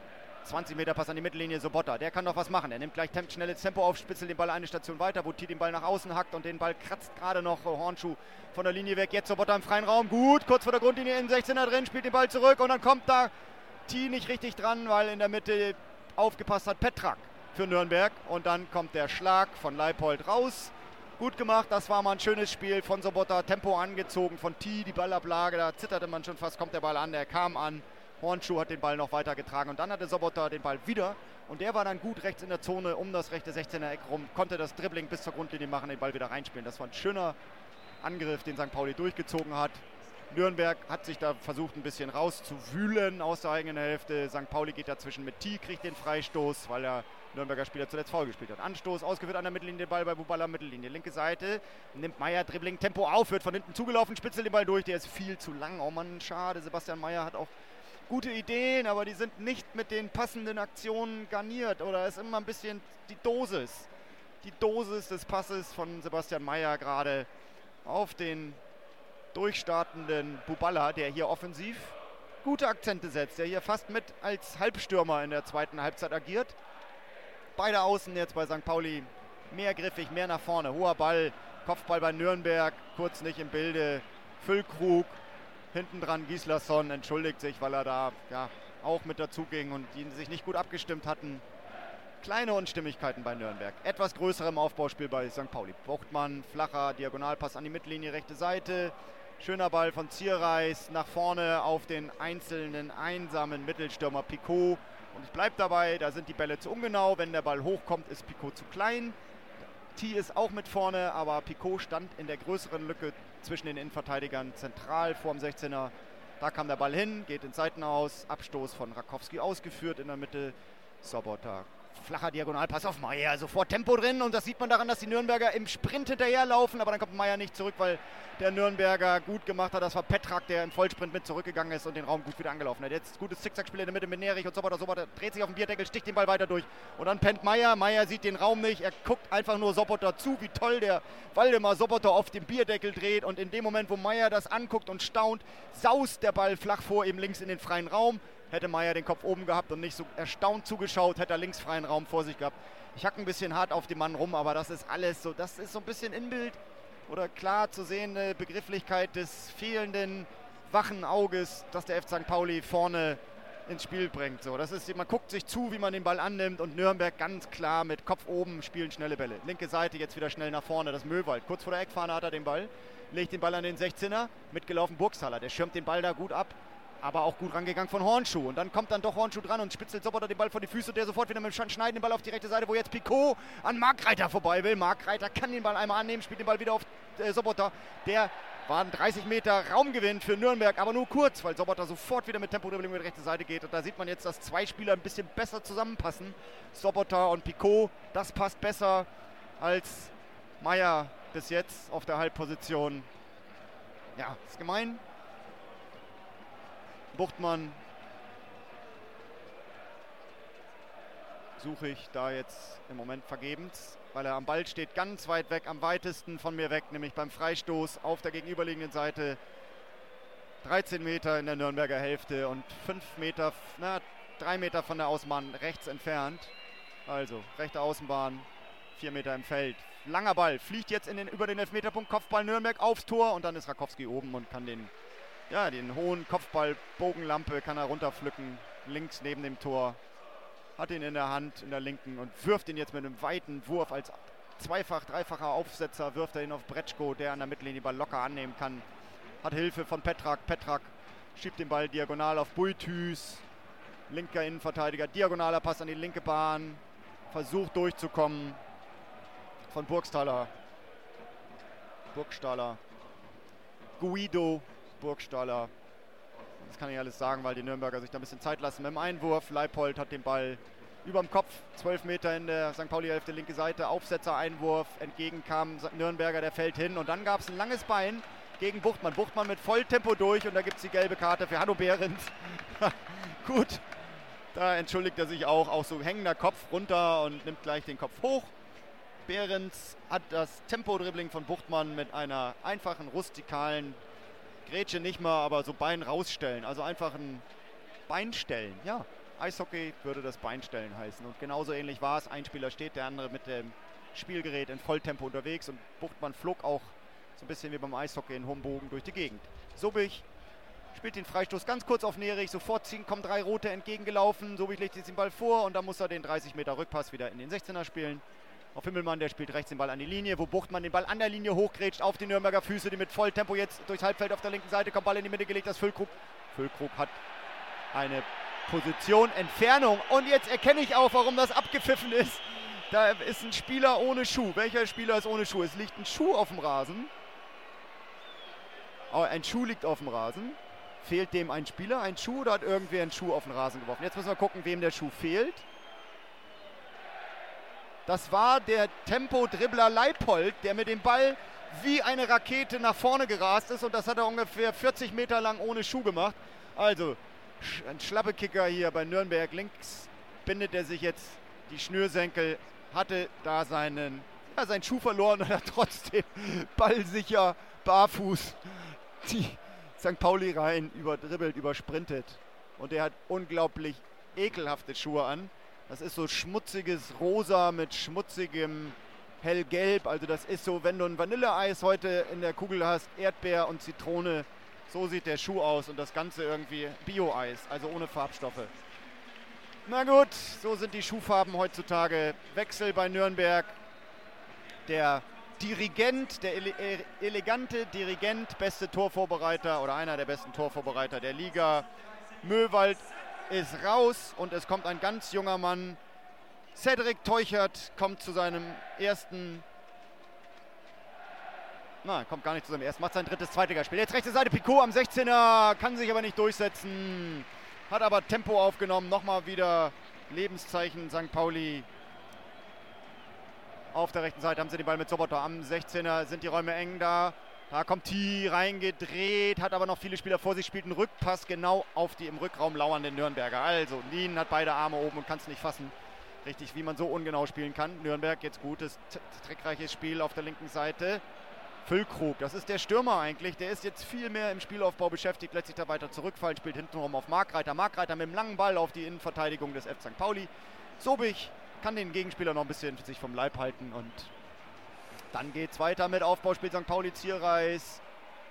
20 Meter Pass an die Mittellinie, Sobotta, der kann noch was machen. Er nimmt gleich schnelles Tempo auf, spitzelt den Ball eine Station weiter, wo Thiel den Ball nach außen hackt und den Ball kratzt gerade noch Hornschuh von der Linie weg. Jetzt Sobotta im freien Raum, gut, kurz vor der Grundlinie in 16er drin, spielt den Ball zurück und dann kommt da Thiel nicht richtig dran, weil in der Mitte aufgepasst hat Petrak für Nürnberg. Und dann kommt der Schlag von Leipold raus. Gut gemacht, das war mal ein schönes Spiel von Sobotta, Tempo angezogen von Thiel, die Ballablage, da zitterte man schon fast, kommt der Ball an, der kam an. Hornschuh hat den Ball noch weitergetragen und dann hatte Sobotta den Ball wieder und der war dann gut rechts in der Zone um das rechte 16er Eck rum, konnte das Dribbling bis zur Grundlinie machen, den Ball wieder reinspielen. Das war ein schöner Angriff, den St. Pauli durchgezogen hat. Nürnberg hat sich da versucht, ein bisschen rauszuwühlen aus der eigenen Hälfte. St. Pauli geht dazwischen mit Thiel, kriegt den Freistoß, weil der Nürnberger Spieler zuletzt faul gespielt hat. Anstoß, ausgeführt an der Mittellinie, Ball bei Buballa, Mittellinie. Linke Seite, nimmt Meier, Dribbling, Tempo auf, wird von hinten zugelaufen, spitzelt den Ball durch, der ist viel zu lang. Oh Mann, schade, Sebastian Meier hat auch gute Ideen, aber die sind nicht mit den passenden Aktionen garniert. Oder ist immer ein bisschen die Dosis des Passes von Sebastian Meier gerade auf den durchstartenden Buballa, der hier offensiv gute Akzente setzt, der hier fast mit als Halbstürmer in der zweiten Halbzeit agiert. Beide Außen jetzt bei St. Pauli mehr griffig, mehr nach vorne. Hoher Ball, Kopfball bei Nürnberg, kurz nicht im Bilde. Füllkrug, hinten dran Gislason entschuldigt sich, weil er da auch mit dazu ging und die sich nicht gut abgestimmt hatten. Kleine Unstimmigkeiten bei Nürnberg. Etwas größerem Aufbauspiel bei St. Pauli. Buchtmann, flacher Diagonalpass an die Mittellinie, rechte Seite. Schöner Ball von Zierreis nach vorne auf den einzelnen einsamen Mittelstürmer Picot. Und es bleibt dabei, da sind die Bälle zu ungenau. Wenn der Ball hochkommt, ist Picot zu klein. T ist auch mit vorne, aber Picot stand in der größeren Lücke zwischen den Innenverteidigern zentral vorm 16er. Da kam der Ball hin, geht ins Seitenaus, Abstoß von Rakowski ausgeführt in der Mitte. Sobotta, flacher Diagonalpass auf Maier, sofort Tempo drin und das sieht man daran, dass die Nürnberger im Sprint hinterherlaufen, aber dann kommt Maier nicht zurück, weil der Nürnberger gut gemacht hat. Das war Petrak, der im Vollsprint mit zurückgegangen ist und den Raum gut wieder angelaufen hat. Jetzt gutes Zickzackspiel in der Mitte mit Nerich und Sobotta. Sobotta dreht sich auf den Bierdeckel, sticht den Ball weiter durch und dann pennt Maier. Maier sieht den Raum nicht, er guckt einfach nur Sobotta zu, wie toll der Waldemar Sobotta auf dem Bierdeckel dreht und in dem Moment, wo Maier das anguckt und staunt, saust der Ball flach vor ihm links in den freien Raum. Hätte Maier den Kopf oben gehabt und nicht so erstaunt zugeschaut, hätte er links freien Raum vor sich gehabt. Ich hacke ein bisschen hart auf den Mann rum, aber das ist alles so, das ist so ein bisschen Inbild oder klar zu sehende Begrifflichkeit des fehlenden wachen Auges, das der FC St. Pauli vorne ins Spiel bringt. So, das ist, man guckt sich zu, wie man den Ball annimmt und Nürnberg ganz klar mit Kopf oben spielen schnelle Bälle. Linke Seite jetzt wieder schnell nach vorne, das Möwald. Kurz vor der Eckfahne hat er den Ball, legt den Ball an den 16er, mitgelaufen Burgstaller, der schirmt den Ball da gut ab. Aber auch gut rangegangen von Hornschuh. Und dann kommt dann doch Hornschuh dran und spitzelt Sobotta den Ball vor die Füße. Der sofort wieder mit dem Schneiden den Ball auf die rechte Seite, wo jetzt Picot an Markreiter vorbei will. Markreiter kann den Ball einmal annehmen, spielt den Ball wieder auf Sobotta. Der war ein 30 Meter Raumgewinn für Nürnberg, aber nur kurz, weil Sobotta sofort wieder mit Tempo-Dribbling über die rechte Seite geht. Und da sieht man jetzt, dass zwei Spieler ein bisschen besser zusammenpassen. Sobotta und Picot, das passt besser als Maier bis jetzt auf der Halbposition. Ja, ist gemein. Buchtmann suche ich da jetzt im Moment vergebens, weil er am Ball steht, ganz weit weg, am weitesten von mir weg, nämlich beim Freistoß auf der gegenüberliegenden Seite. 13 Meter in der Nürnberger Hälfte und 3 Meter von der Außenbahn rechts entfernt. Also rechte Außenbahn, 4 Meter im Feld. Langer Ball, fliegt jetzt über den Elfmeterpunkt, Kopfball Nürnberg aufs Tor und dann ist Rakowski oben und kann den hohen Kopfball, Bogenlampe kann er runterpflücken, links neben dem Tor. Hat ihn in der Hand, in der linken und wirft ihn jetzt mit einem weiten Wurf als dreifacher Aufsetzer, wirft er ihn auf Bretschko, der an der Mittellinie den Ball locker annehmen kann. Hat Hilfe von Petrak. Petrak schiebt den Ball diagonal auf Bulthüs, linker Innenverteidiger, diagonaler Pass an die linke Bahn, versucht durchzukommen von Burgstaller. Guido Burgstaller. Das kann ich alles sagen, weil die Nürnberger sich da ein bisschen Zeit lassen mit dem Einwurf. Leipold hat den Ball überm Kopf, 12 Meter in der St. Pauli-Hälfte, linke Seite, Aufsetzer, Einwurf, entgegen kam Nürnberger, der fällt hin und dann gab es ein langes Bein gegen Buchtmann. Buchtmann mit Volltempo durch und da gibt es die gelbe Karte für Hanno Behrens. Gut, da entschuldigt er sich auch so hängender Kopf runter und nimmt gleich den Kopf hoch. Behrens hat das Tempo-Dribbling von Buchtmann mit einer einfachen, rustikalen Grätsche nicht mal, aber so Bein rausstellen. Also einfach ein Bein stellen. Ja, Eishockey würde das Beinstellen heißen. Und genauso ähnlich war es. Ein Spieler steht, der andere mit dem Spielgerät in Volltempo unterwegs. Und Buchtmann flog auch so ein bisschen wie beim Eishockey in hohem Bogen durch die Gegend. Sobich spielt den Freistoß ganz kurz auf Nerich. Sofort kommen 3 Rote entgegengelaufen. Sobich legt jetzt den Ball vor und dann muss er den 30 Meter Rückpass wieder in den 16er spielen. Auf Himmelmann, der spielt rechts den Ball an die Linie, wo Buchtmann den Ball an der Linie hochgrätscht auf die Nürnberger Füße, die mit Volltempo jetzt durchs Halbfeld auf der linken Seite kommt, Ball in die Mitte gelegt, das Füllkrug. Füllkrug hat eine Position, Entfernung und jetzt erkenne ich auch, warum das abgepfiffen ist. Da ist ein Spieler ohne Schuh. Welcher Spieler ist ohne Schuh? Es liegt ein Schuh auf dem Rasen. Oh, ein Schuh liegt auf dem Rasen. Fehlt dem ein Spieler, ein Schuh oder hat irgendwer einen Schuh auf den Rasen geworfen? Jetzt müssen wir gucken, wem der Schuh fehlt. Das war der Tempo-Dribbler Leipold, der mit dem Ball wie eine Rakete nach vorne gerast ist und das hat er ungefähr 40 Meter lang ohne Schuh gemacht. Also ein Schlappekicker hier bei Nürnberg. Links bindet er sich jetzt die Schnürsenkel, hatte da seinen Schuh verloren und hat trotzdem ballsicher barfuß die St. Pauli rein überdribbelt, übersprintet. Und der hat unglaublich ekelhafte Schuhe an. Das ist so schmutziges Rosa mit schmutzigem Hellgelb. Also das ist so, wenn du ein Vanilleeis heute in der Kugel hast, Erdbeer und Zitrone. So sieht der Schuh aus und das Ganze irgendwie Bio-Eis, also ohne Farbstoffe. Na gut, so sind die Schuhfarben heutzutage. Wechsel bei Nürnberg. Der Dirigent, der elegante Dirigent, beste Torvorbereiter oder einer der besten Torvorbereiter der Liga. Möwald ist raus und es kommt ein ganz junger Mann. Cedric Teuchert kommt zu seinem ersten Na, kommt gar nicht zu seinem ersten. Macht sein drittes Zweitligaspiel. Jetzt rechte Seite, Picot am 16er. Kann sich aber nicht durchsetzen. Hat aber Tempo aufgenommen. Nochmal wieder Lebenszeichen St. Pauli. Auf der rechten Seite haben sie den Ball mit Sobotta. Am 16er sind die Räume eng da. Da kommt T reingedreht, hat aber noch viele Spieler vor sich, spielt einen Rückpass genau auf die im Rückraum lauernden Nürnberger. Also, Nien hat beide Arme oben und kann es nicht fassen. Richtig, wie man so ungenau spielen kann. Nürnberg jetzt gutes, trickreiches Spiel auf der linken Seite. Füllkrug, das ist der Stürmer eigentlich. Der ist jetzt viel mehr im Spielaufbau beschäftigt, lässt sich da weiter zurückfallen, spielt hintenrum auf Markreiter. Markreiter mit dem langen Ball auf die Innenverteidigung des FC St. Pauli. Sobich kann den Gegenspieler noch ein bisschen sich vom Leib halten und dann geht es weiter mit Aufbauspiel St. Pauli, Zierreis,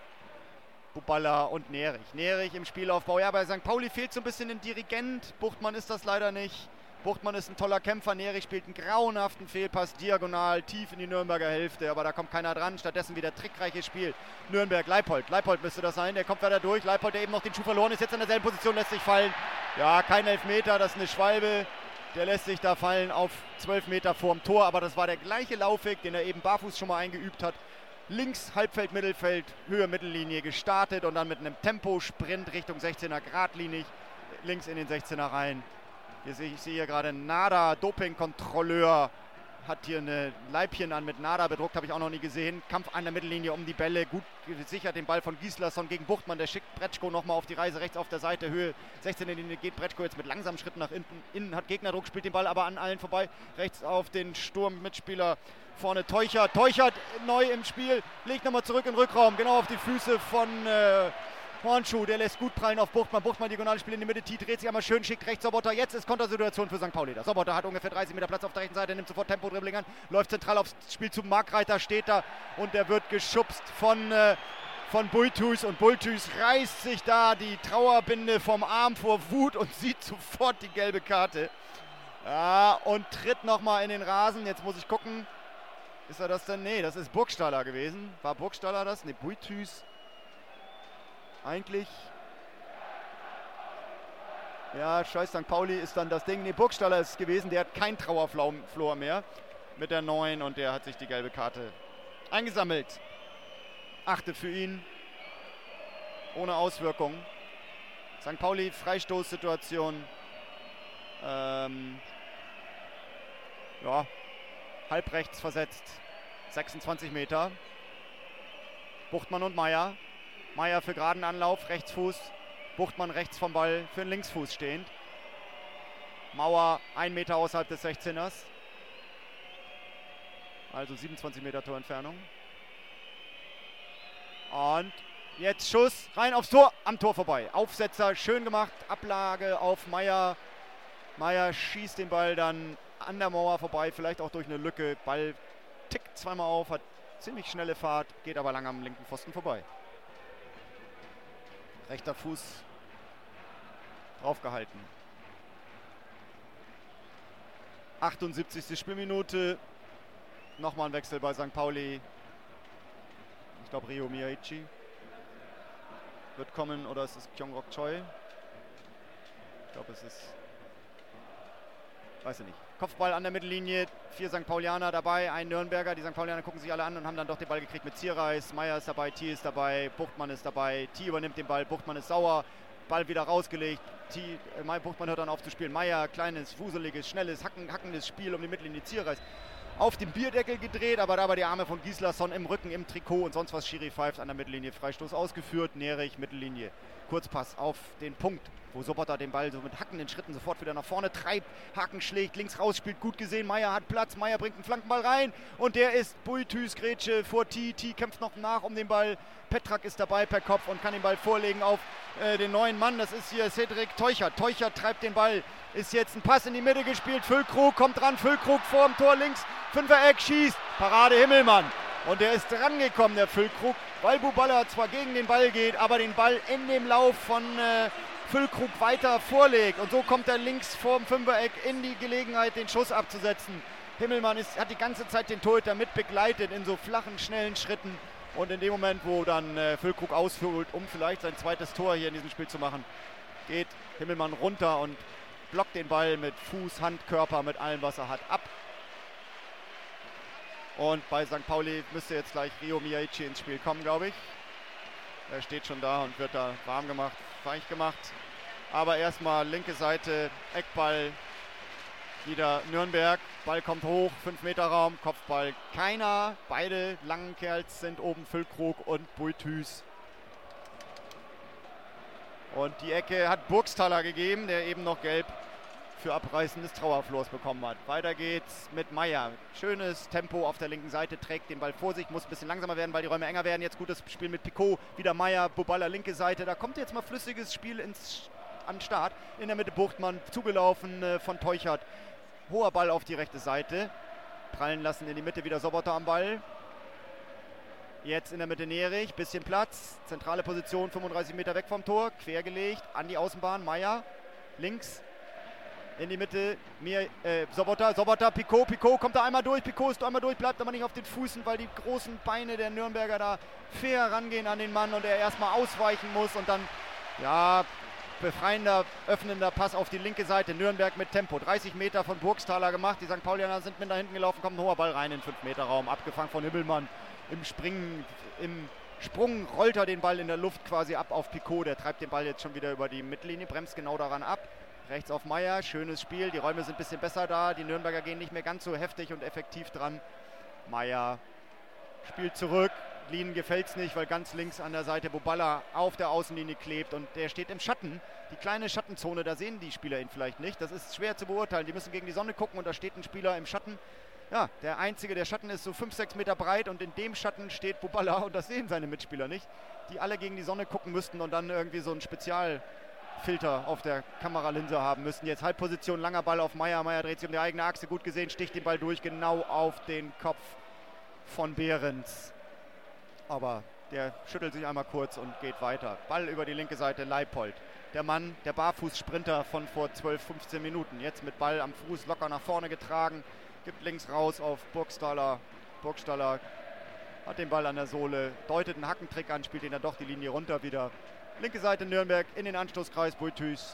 Buballa und Nerich. Nerich im Spielaufbau. Ja, bei St. Pauli fehlt so ein bisschen ein Dirigent. Buchtmann ist das leider nicht. Buchtmann ist ein toller Kämpfer. Nerich spielt einen grauenhaften Fehlpass diagonal tief in die Nürnberger Hälfte. Aber da kommt keiner dran. Stattdessen wieder trickreiches Spiel. Nürnberg, Leipold. Leipold müsste das sein. Der kommt weiter durch. Leipold, der eben noch den Schuh verloren ist. Jetzt in derselben Position, lässt sich fallen. Ja, kein Elfmeter. Das ist eine Schwalbe. Der lässt sich da fallen auf 12 Meter vorm Tor, aber das war der gleiche Laufweg, den er eben barfuß schon mal eingeübt hat. Links, Halbfeld, Mittelfeld, Höhe, Mittellinie gestartet und dann mit einem Temposprint Richtung 16er geradlinig, links in den 16er rein. Ich sehe hier gerade Nada, Dopingkontrolleur, hat hier eine Leibchen an mit Nada bedruckt, habe ich auch noch nie gesehen. Kampf an der Mittellinie um die Bälle, gut gesichert den Ball von Gislason gegen Buchtmann. Der schickt Bretschko nochmal auf die Reise, rechts auf der Seite, Höhe 16er Linie geht Bretschko jetzt mit langsamen Schritten nach innen. Innen hat Gegnerdruck, spielt den Ball aber an allen vorbei. Rechts auf den Sturm-Mitspieler vorne Teuchert. Teuchert neu im Spiel, legt nochmal zurück in den Rückraum, genau auf die Füße von Hornschuh, der lässt gut prallen auf Buchtmann. Buchtmann diagonales Spiel in die Mitte, T dreht sich einmal schön, schickt rechts Sobotta. Jetzt ist Kontersituation für St. Pauli. Der Sobotta hat ungefähr 30 Meter Platz auf der rechten Seite, nimmt sofort Tempo-Dribbling an, läuft zentral aufs Spiel zu Markreiter, steht da und der wird geschubst von Bulthus und Bulthus reißt sich da die Trauerbinde vom Arm vor Wut und sieht sofort die gelbe Karte. Ja, und tritt nochmal in den Rasen. Jetzt muss ich gucken, ist er das denn? Nee, das ist Burgstaller gewesen. War Burgstaller das? Nee, Bulthus. Eigentlich, ja, scheiß St. Pauli ist dann das Ding. Ne, Burgstaller ist es gewesen, der hat kein Trauerflor mehr mit der 9 und der hat sich die gelbe Karte eingesammelt. 8. für ihn, ohne Auswirkung. St. Pauli, Freistoßsituation. Ja, halb rechts versetzt, 26 Meter. Buchtmann und Meier. Meier für geraden Anlauf, Rechtsfuß. Buchtmann rechts vom Ball für den Linksfuß stehend. Mauer 1 Meter außerhalb des 16ers. Also 27 Meter Torentfernung. Und jetzt Schuss rein aufs Tor, am Tor vorbei. Aufsetzer, schön gemacht, Ablage auf Meier. Meier schießt den Ball dann an der Mauer vorbei, vielleicht auch durch eine Lücke. Ball tickt zweimal auf, hat ziemlich schnelle Fahrt, geht aber lang am linken Pfosten vorbei. Rechter Fuß draufgehalten. 78. Spielminute. Nochmal ein Wechsel bei St. Pauli. Ich glaube Ryo Miyaichi wird kommen oder ist es Kyung-Rok Choi? Ich glaube es ist, weiß ich nicht. Kopfball an der Mittellinie, 4 St. Paulianer dabei, ein Nürnberger. Die St. Paulianer gucken sich alle an und haben dann doch den Ball gekriegt mit Zierreis. Meier ist dabei, T ist dabei, Buchtmann ist dabei. T übernimmt den Ball, Buchtmann ist sauer. Ball wieder rausgelegt. Buchtmann hört dann auf zu spielen. Meier, kleines, wuseliges, schnelles, hackendes Spiel um die Mittellinie. Zierreis auf den Bierdeckel gedreht, aber dabei die Arme von Gislason im Rücken, im Trikot und sonst was. Schiri pfeift an der Mittellinie. Freistoß ausgeführt. Nerich, Mittellinie. Kurzpass auf den Punkt, wo Sobotta den Ball so mit hackenden Schritten sofort wieder nach vorne treibt. Haken schlägt, links raus, spielt gut gesehen. Meier hat Platz, Meier bringt einen Flankenball rein und der ist Bulthus, Grätsche vor T. T kämpft noch nach um den Ball. Petrak ist dabei per Kopf und kann den Ball vorlegen auf den neuen Mann. Das ist hier Cedric Teuchert. Teuchert treibt den Ball. Ist jetzt ein Pass in die Mitte gespielt. Füllkrug kommt dran. Füllkrug vor dem Tor links. 5er Eck schießt. Parade Himmelmann. Und der ist dran gekommen, der Füllkrug, weil Buballa zwar gegen den Ball geht, aber den Ball in dem Lauf von Füllkrug weiter vorlegt. Und so kommt er links vor dem 5er Eck in die Gelegenheit, den Schuss abzusetzen. Himmelmann hat die ganze Zeit den Torhüter mit begleitet in so flachen, schnellen Schritten. Und in dem Moment, wo dann Füllkrug ausholt, um vielleicht sein zweites Tor hier in diesem Spiel zu machen, geht Himmelmann runter und blockt den Ball mit Fuß, Hand, Körper, mit allem, was er hat, ab. Und bei St. Pauli müsste jetzt gleich Ryo Miyaichi ins Spiel kommen, glaube ich. Er steht schon da und wird da warm gemacht, weich gemacht. Aber erstmal linke Seite, Eckball, wieder Nürnberg. Ball kommt hoch, 5 Meter Raum, Kopfball keiner. Beide langen Kerls sind oben, Füllkrug und Boethus. Und die Ecke hat Burgstaller gegeben, der eben noch gelb für Abreißen des Trauerflors bekommen hat. Weiter geht's mit Meier. Schönes Tempo auf der linken Seite, trägt den Ball vor sich, muss ein bisschen langsamer werden, weil die Räume enger werden. Jetzt gutes Spiel mit Picot, wieder Meier, Buballa linke Seite. Da kommt jetzt mal flüssiges Spiel an den Start. In der Mitte Buchtmann, zugelaufen von Teuchert. Hoher Ball auf die rechte Seite. Prallen lassen in die Mitte, wieder Sobotta am Ball. Jetzt in der Mitte Nerich, bisschen Platz. Zentrale Position, 35 Meter weg vom Tor. Quergelegt an die Außenbahn. Meier links. In die Mitte, Sobotta, Picot kommt da einmal durch, Picot ist einmal durch, bleibt aber nicht auf den Füßen, weil die großen Beine der Nürnberger da fair rangehen an den Mann und er erstmal ausweichen muss und dann, ja, befreiender, öffnender Pass auf die linke Seite, Nürnberg mit Tempo, 30 Meter von Burgstaller gemacht, die St. Paulianer sind mit da hinten gelaufen, kommt ein hoher Ball rein in den 5-Meter-Raum, abgefangen von Hübelmann, im Sprung rollt er den Ball in der Luft quasi ab auf Picot, der treibt den Ball jetzt schon wieder über die Mittellinie, bremst genau daran ab. Rechts auf Meier, schönes Spiel, die Räume sind ein bisschen besser da, die Nürnberger gehen nicht mehr ganz so heftig und effektiv dran. Meier spielt zurück, Lien gefällt es nicht, weil ganz links an der Seite Buballa auf der Außenlinie klebt und der steht im Schatten. Die kleine Schattenzone, da sehen die Spieler ihn vielleicht nicht, das ist schwer zu beurteilen, die müssen gegen die Sonne gucken und da steht ein Spieler im Schatten. Ja, der Schatten ist so 5-6 Meter breit und in dem Schatten steht Buballa und das sehen seine Mitspieler nicht, die alle gegen die Sonne gucken müssten und dann irgendwie so ein Spezialfilter auf der Kameralinse haben müssen. Jetzt Halbposition, langer Ball auf Meier. Meier dreht sich um die eigene Achse, gut gesehen, sticht den Ball durch, genau auf den Kopf von Behrens. Aber der schüttelt sich einmal kurz und geht weiter. Ball über die linke Seite, Leipold. Der Mann, der Barfußsprinter von vor 12, 15 Minuten. Jetzt mit Ball am Fuß locker nach vorne getragen. Gibt links raus auf Burgstaller. Burgstaller hat den Ball an der Sohle, deutet einen Hackentrick an, spielt ihn dann doch die Linie runter wieder. Linke Seite Nürnberg in den Anstoßkreis, Boethus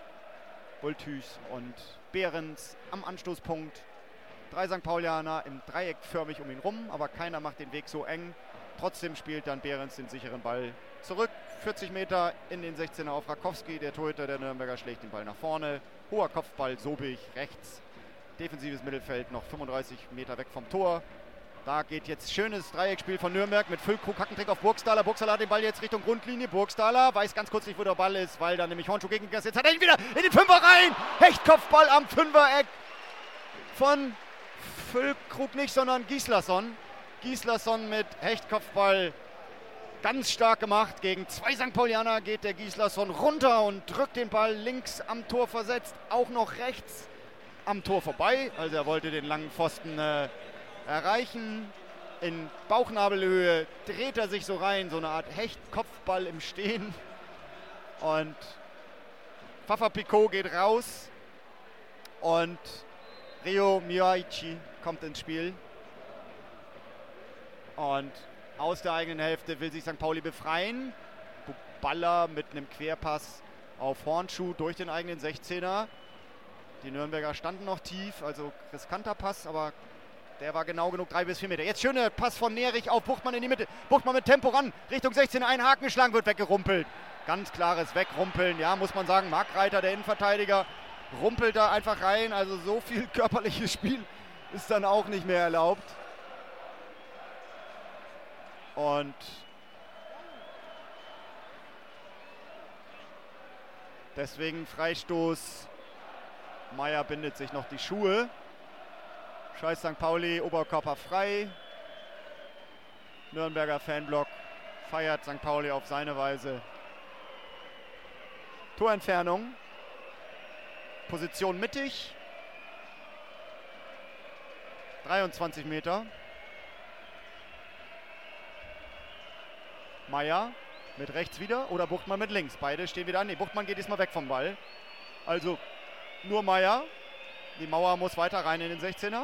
und Behrens am Anstoßpunkt. 3 St. Paulianer im Dreieck förmig um ihn rum, aber keiner macht den Weg so eng. Trotzdem spielt dann Behrens den sicheren Ball zurück. 40 Meter in den 16er auf Rakowski. Der Torhüter der Nürnberger schlägt den Ball nach vorne. Hoher Kopfball, Sobich rechts. Defensives Mittelfeld noch 35 Meter weg vom Tor. Da geht jetzt schönes Dreieckspiel von Nürnberg mit Füllkrug, Hackentrick auf Burgstaller. Burgstaller hat den Ball jetzt Richtung Grundlinie. Burgstaller weiß ganz kurz nicht, wo der Ball ist, weil da nämlich Hornschuh gegen Gas. Jetzt hat er ihn wieder in den Fünfer rein. Hechtkopfball am Fünfereck von Füllkrug nicht, sondern Gislason. Gislason mit Hechtkopfball ganz stark gemacht. Gegen 2 St. Paulianer geht der Gislason runter und drückt den Ball links am Tor versetzt. Auch noch rechts am Tor vorbei. Also er wollte den langen Pfosten erreichen. In Bauchnabelhöhe dreht er sich so rein, so eine Art Hechtkopfball im Stehen. Und Pfaffer Picot geht raus und Ryo Miyaichi kommt ins Spiel. Und aus der eigenen Hälfte will sich St. Pauli befreien. Baller mit einem Querpass auf Hornschuh durch den eigenen 16er. Die Nürnberger standen noch tief, also riskanter Pass, aber der war genau genug, 3 bis 4 Meter. Jetzt schöner Pass von Nerich auf Buchtmann in die Mitte. Buchtmann mit Tempo ran, Richtung 16, ein Haken geschlagen, wird weggerumpelt. Ganz klares Wegrumpeln, ja, muss man sagen. Markreiter, der Innenverteidiger, rumpelt da einfach rein. Also so viel körperliches Spiel ist dann auch nicht mehr erlaubt. Und deswegen Freistoß. Meier bindet sich noch die Schuhe. Scheiß St. Pauli, Oberkörper frei. Nürnberger Fanblock feiert St. Pauli auf seine Weise. Torentfernung. Position mittig. 23 Meter. Meier mit rechts wieder oder Buchtmann mit links. Beide stehen wieder an. Nee, Buchtmann geht diesmal weg vom Ball. Also nur Meier. Die Mauer muss weiter rein in den 16er.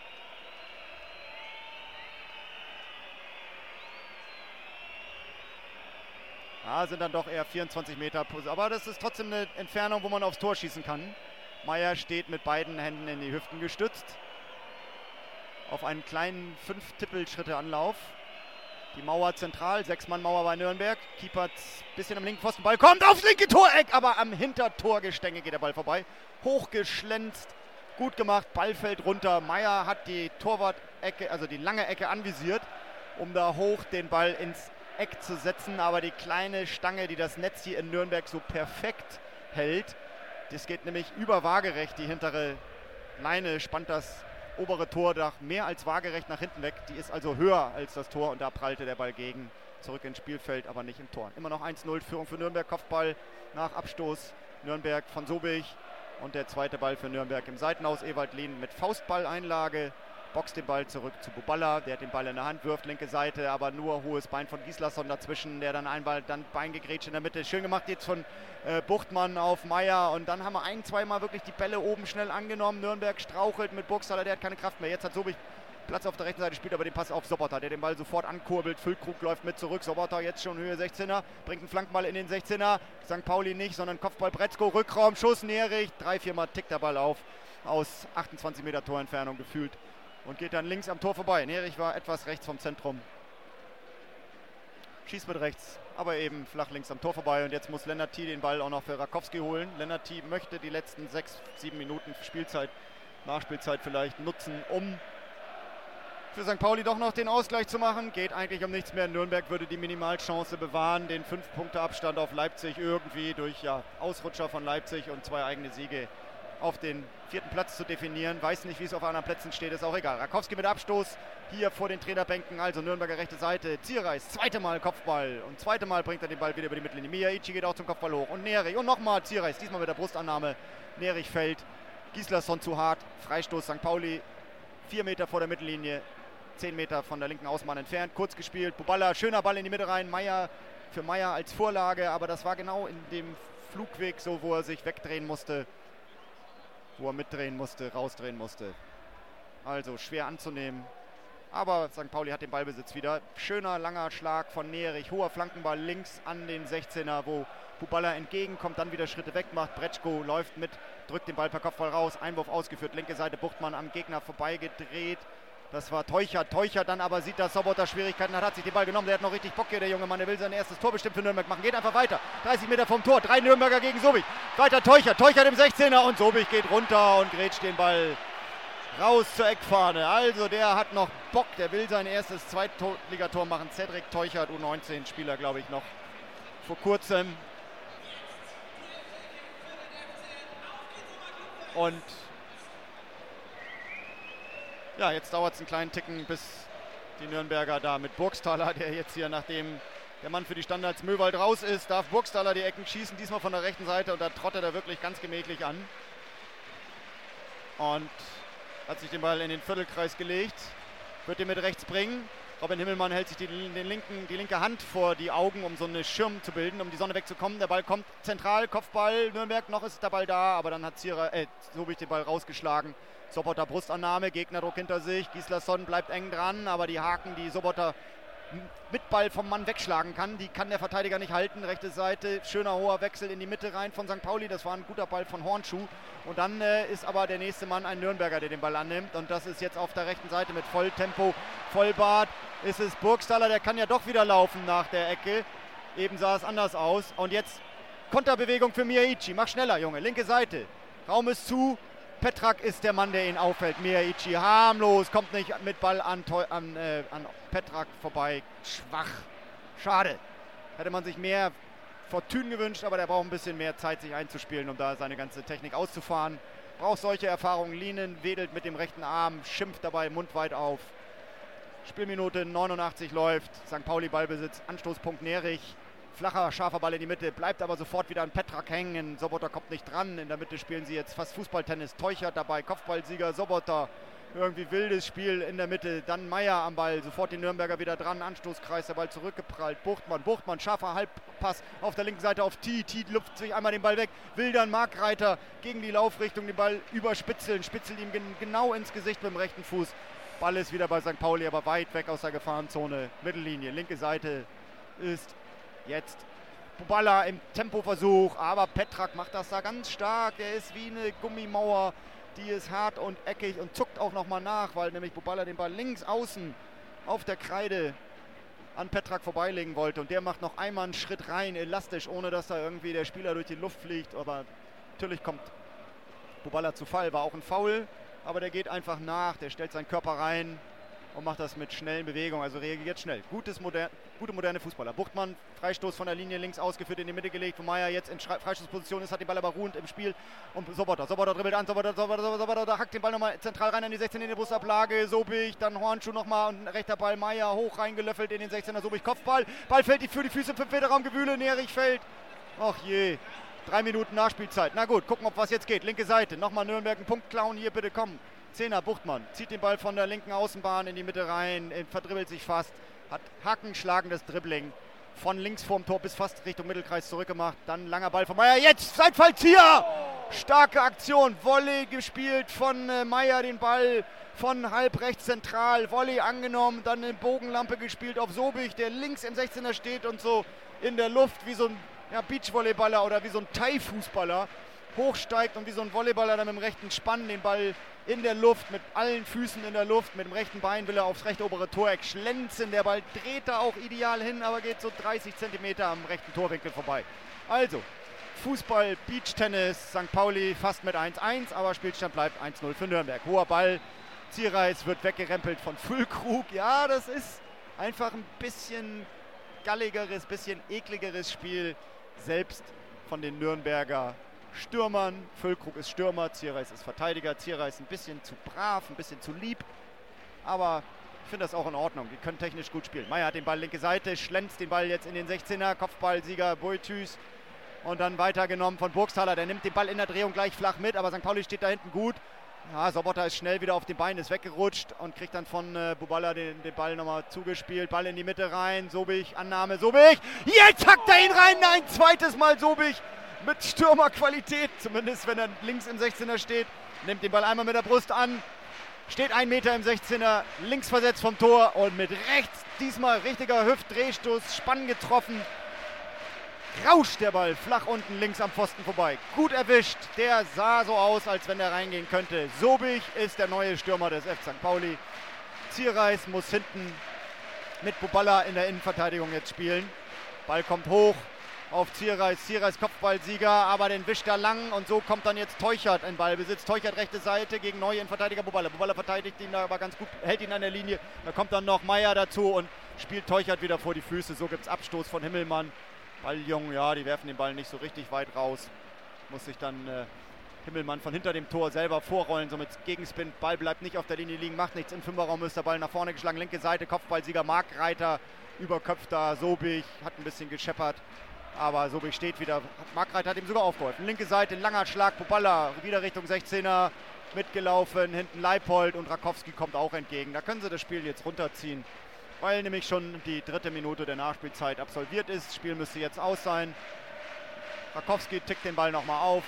Ja, sind dann doch eher 24 Meter. Aber das ist trotzdem eine Entfernung, wo man aufs Tor schießen kann. Meier steht mit beiden Händen in die Hüften gestützt. auf einen kleinen 5-Tippel-Schritte-Anlauf. Die Mauer zentral, 6-Mann-Mauer bei Nürnberg. Keeper ein bisschen am linken Pfosten, Ball kommt aufs linke Toreck, aber am Hintertorgestänge geht der Ball vorbei. Hochgeschlänzt, gut gemacht, Ball fällt runter. Meier hat die Torwart-Ecke, also die lange Ecke anvisiert, um da hoch den Ball ins Eck zu setzen. Aber die kleine Stange, die das Netz hier in Nürnberg so perfekt hält, das geht nämlich über waagerecht. Die hintere Leine spannt das obere Tordach mehr als waagerecht nach hinten weg. Die ist also höher als das Tor und da prallte der Ball gegen. Zurück ins Spielfeld, aber nicht im Tor. Immer noch 1-0, Führung für Nürnberg, Kopfball nach Abstoß. Nürnberg von Sobich und der zweite Ball für Nürnberg im Seitenhaus. Ewald Lien mit Faustballeinlage, boxt den Ball zurück zu Buballa, der hat den Ball in der Hand, wirft linke Seite, aber nur hohes Bein von Gislason dazwischen, der dann dann Bein gegrätscht in der Mitte. Schön gemacht jetzt von Buchtmann auf Meier und dann haben wir zweimal wirklich die Bälle oben schnell angenommen. Nürnberg strauchelt mit Burgstaller, der hat keine Kraft mehr. Jetzt hat Sobich Platz auf der rechten Seite, spielt aber den Pass auf Sobotta, der den Ball sofort ankurbelt. Füllkrug läuft mit zurück. Sobotta jetzt schon Höhe 16er, bringt einen Flankball in den 16er. St. Pauli nicht, sondern Kopfball Bretzko, Rückraum, Schuss, Nerich. 3-4 Mal tickt der Ball auf, aus 28 Meter Torentfernung gefühlt. Und geht dann links am Tor vorbei. Nerich war etwas rechts vom Zentrum. Schießt mit rechts, aber eben flach links am Tor vorbei. Und jetzt muss Lennart Thiel den Ball auch noch für Rakowski holen. Lennart Thiel möchte die letzten 6-7 Minuten Spielzeit, Nachspielzeit vielleicht nutzen, um für St. Pauli doch noch den Ausgleich zu machen. Geht eigentlich um nichts mehr. Nürnberg würde die Minimalchance bewahren, den 5-Punkte-Abstand auf Leipzig irgendwie durch Ausrutscher von Leipzig und 2 eigene Siege auf den 4. Platz zu definieren. Weiß nicht, wie es auf anderen Plätzen steht, ist auch egal. Rakowski mit Abstoß hier vor den Trainerbänken, also Nürnberger rechte Seite. Zierreis, zweite Mal Kopfball und zweite Mal bringt er den Ball wieder über die Mittellinie. Miyaichi geht auch zum Kopfball hoch und Nerich und nochmal Zierreis, diesmal mit der Brustannahme. Nerich fällt, Gislason zu hart, Freistoß St. Pauli, 4 Meter vor der Mittellinie, 10 Meter von der linken Außenbahn entfernt, kurz gespielt, Buballa, schöner Ball in die Mitte rein, für Meier als Vorlage, aber das war genau in dem Flugweg so, wo er sich wegdrehen musste, wo er mitdrehen musste, rausdrehen musste. Also schwer anzunehmen. Aber St. Pauli hat den Ballbesitz wieder. Schöner, langer Schlag von Nerich. Hoher Flankenball links an den 16er, wo Buballa entgegenkommt, dann wieder Schritte weg macht. Bretschko läuft mit, drückt den Ball per Kopfball raus. Einwurf ausgeführt. Linke Seite, Buchtmann am Gegner vorbeigedreht. Das war Teuchert. Teuchert dann aber sieht, dass Sobotta Schwierigkeiten hat sich den Ball genommen. Der hat noch richtig Bock hier, der junge Mann. Der will sein erstes Tor bestimmt für Nürnberg machen. Geht einfach weiter. 30 Meter vom Tor. 3 Nürnberger gegen Sobich. Weiter Teuchert. Teuchert im 16er und Sobich geht runter und grätscht den Ball raus zur Eckfahne. Also der hat noch Bock. Der will sein erstes Zweitligator machen. Cedric Teuchert, U19-Spieler, glaube ich, noch vor kurzem. Und ja, jetzt dauert es einen kleinen Ticken, bis die Nürnberger da mit Burgstaller, der jetzt hier, nachdem der Mann für die Standards Möwald raus ist, darf Burgstaller die Ecken schießen, diesmal von der rechten Seite und da trottet er wirklich ganz gemächlich an. Und hat sich den Ball in den Viertelkreis gelegt, wird den mit rechts bringen. Robin Himmelmann hält sich die linke Hand vor die Augen, um so eine Schirm zu bilden, um die Sonne wegzukommen. Der Ball kommt zentral, Kopfball, Nürnberg, noch ist der Ball da, aber dann hat Sobich den Ball rausgeschlagen. Sobotta Brustannahme, Gegnerdruck hinter sich, Gislason bleibt eng dran, aber die Haken, die Sobotta mit Ball vom Mann wegschlagen kann, die kann der Verteidiger nicht halten. Rechte Seite, schöner hoher Wechsel in die Mitte rein von St. Pauli, das war ein guter Ball von Hornschuh. Und dann ist aber der nächste Mann ein Nürnberger, der den Ball annimmt und das ist jetzt auf der rechten Seite mit Volltempo, Vollbart, ist es Burgstaller, der kann ja doch wieder laufen nach der Ecke. Eben sah es anders aus und jetzt Konterbewegung für Miyaichi, mach schneller Junge, linke Seite, Raum ist zu. Petrak ist der Mann, der ihn auffällt. Miyaichi harmlos, kommt nicht mit Ball an Petrak vorbei. Schwach. Schade. Hätte man sich mehr Fortune gewünscht, aber der braucht ein bisschen mehr Zeit, sich einzuspielen, um da seine ganze Technik auszufahren. Braucht solche Erfahrungen. Lienen wedelt mit dem rechten Arm, schimpft dabei mundweit auf. Spielminute 89 läuft. St. Pauli Ballbesitz, Anstoßpunkt Nerich. Flacher, scharfer Ball in die Mitte, bleibt aber sofort wieder an Petrak hängen. Sobotta kommt nicht dran. In der Mitte spielen sie jetzt fast Fußballtennis. Teuchert dabei, Kopfballsieger Sobotta. Irgendwie wildes Spiel in der Mitte. Dann Meier am Ball, sofort die Nürnberger wieder dran. Anstoßkreis, der Ball zurückgeprallt. Buchtmann, scharfer Halbpass auf der linken Seite auf T. T lupft sich einmal den Ball weg. Will dann Markreiter gegen die Laufrichtung den Ball überspitzeln. Spitzelt ihm genau ins Gesicht mit dem rechten Fuß. Ball ist wieder bei St. Pauli, aber weit weg aus der Gefahrenzone. Mittellinie, linke Seite ist jetzt Buballa im Tempoversuch, aber Petrak macht das da ganz stark. Er ist wie eine Gummimauer, Die ist hart und eckig und zuckt auch nochmal nach, weil nämlich Buballa den Ball links außen auf der Kreide an Petrak vorbeilegen wollte. Und der macht noch einmal einen Schritt rein, elastisch, ohne dass da irgendwie der Spieler durch die Luft fliegt. Aber natürlich kommt Buballa zu Fall. War auch ein Foul, aber der geht einfach nach. Der stellt seinen Körper rein und macht das mit schnellen Bewegungen, also reagiert schnell. Gute moderne Fußballer. Buchtmann, Freistoß von der Linie links ausgeführt, in die Mitte gelegt, wo Meier jetzt in Freistoßposition ist, hat den Ball aber ruhend im Spiel. Und Sobotta dribbelt an, Sobotta hackt den Ball nochmal zentral rein in die 16 in die Brustablage, Sobich, dann Hornschuh nochmal und rechter Ball, Meier hoch reingelöffelt in den 16er, Sobich, Kopfball, Ball fällt für die Füße, 5 Meter Raum, Gewühle, Nerich fällt. Ach je, 3 Minuten Nachspielzeit. Na gut, gucken, ob was jetzt geht. Linke Seite, nochmal Nürnberg einen Punkt klauen, hier bitte kommen. 10er Buchtmann, zieht den Ball von der linken Außenbahn in die Mitte rein, verdribbelt sich fast, hat hackenschlagendes Dribbling von links vorm Tor bis fast Richtung Mittelkreis zurückgemacht. Dann langer Ball von Meier, jetzt Seitfallzieher! Starke Aktion, Volley gespielt von Meier, den Ball von halb rechts zentral, Volley angenommen, dann eine Bogenlampe gespielt auf Sobich, der links im 16er steht und so in der Luft wie so ein Beachvolleyballer oder wie so ein Thai-Fußballer hochsteigt und wie so ein Volleyballer dann mit dem rechten Spann den Ball in der Luft, mit allen Füßen in der Luft, mit dem rechten Bein will er aufs rechte obere Toreck schlänzen. Der Ball dreht da auch ideal hin, aber geht so 30 cm am rechten Torwinkel vorbei. Also, Fußball, Beachtennis, St. Pauli fast mit 1-1, aber Spielstand bleibt 1-0 für Nürnberg. Hoher Ball, Zierreis wird weggerempelt von Füllkrug. Ja, das ist einfach ein bisschen galligeres, bisschen ekligeres Spiel, selbst von den Nürnberger Stürmern. Füllkrug ist Stürmer, Zierreis ist Verteidiger. Zierreis ein bisschen zu brav, ein bisschen zu lieb, aber ich finde das auch in Ordnung. Die können technisch gut spielen. Meier hat den Ball linke Seite, schlänzt den Ball jetzt in den 16er, Kopfballsieger Boethuis und dann weitergenommen von Burgsthaler. Der nimmt den Ball in der Drehung gleich flach mit, aber St. Pauli steht da hinten gut. Ja, Sobotta ist schnell wieder auf den Beinen, ist weggerutscht und kriegt dann von Buballa den Ball nochmal zugespielt. Ball in die Mitte rein, Sobich, Annahme, Sobich. Jetzt hackt er ihn rein, ein zweites Mal Sobich. Mit Stürmerqualität, zumindest wenn er links im 16er steht, nimmt den Ball einmal mit der Brust an, steht 1 Meter im 16er, links versetzt vom Tor und mit rechts, diesmal richtiger Hüftdrehstoß, Spann getroffen, rauscht der Ball flach unten links am Pfosten vorbei. Gut erwischt, der sah so aus, als wenn er reingehen könnte. Sobich ist der neue Stürmer des FC St. Pauli. Zierreis muss hinten mit Buballa in der Innenverteidigung jetzt spielen. Ball kommt hoch auf Zierreis, Kopfballsieger, aber den wischt er lang und so kommt dann jetzt Teuchert in Ballbesitz. Teuchert rechte Seite gegen neue Innenverteidiger Buballa. Buballa verteidigt ihn da aber ganz gut, hält ihn an der Linie. Da kommt dann noch Meier dazu und spielt Teuchert wieder vor die Füße. So gibt es Abstoß von Himmelmann. Balljung, ja, die werfen den Ball nicht so richtig weit raus. Muss sich dann Himmelmann von hinter dem Tor selber vorrollen, so mit Gegenspin. Ball bleibt nicht auf der Linie liegen, macht nichts. Im Fünferraum ist der Ball nach vorne geschlagen. Linke Seite, Kopfballsieger Markreiter, überköpft da Sobich, hat ein bisschen gescheppert. Aber Sobich steht wieder, Markreiter hat ihm sogar aufgeholfen. Linke Seite, langer Schlag, Buballa, wieder Richtung 16er, mitgelaufen, hinten Leipold und Rakowski kommt auch entgegen. Da können sie das Spiel jetzt runterziehen, weil nämlich schon die 3. Minute der Nachspielzeit absolviert ist. Das Spiel müsste jetzt aus sein. Rakowski tickt den Ball nochmal auf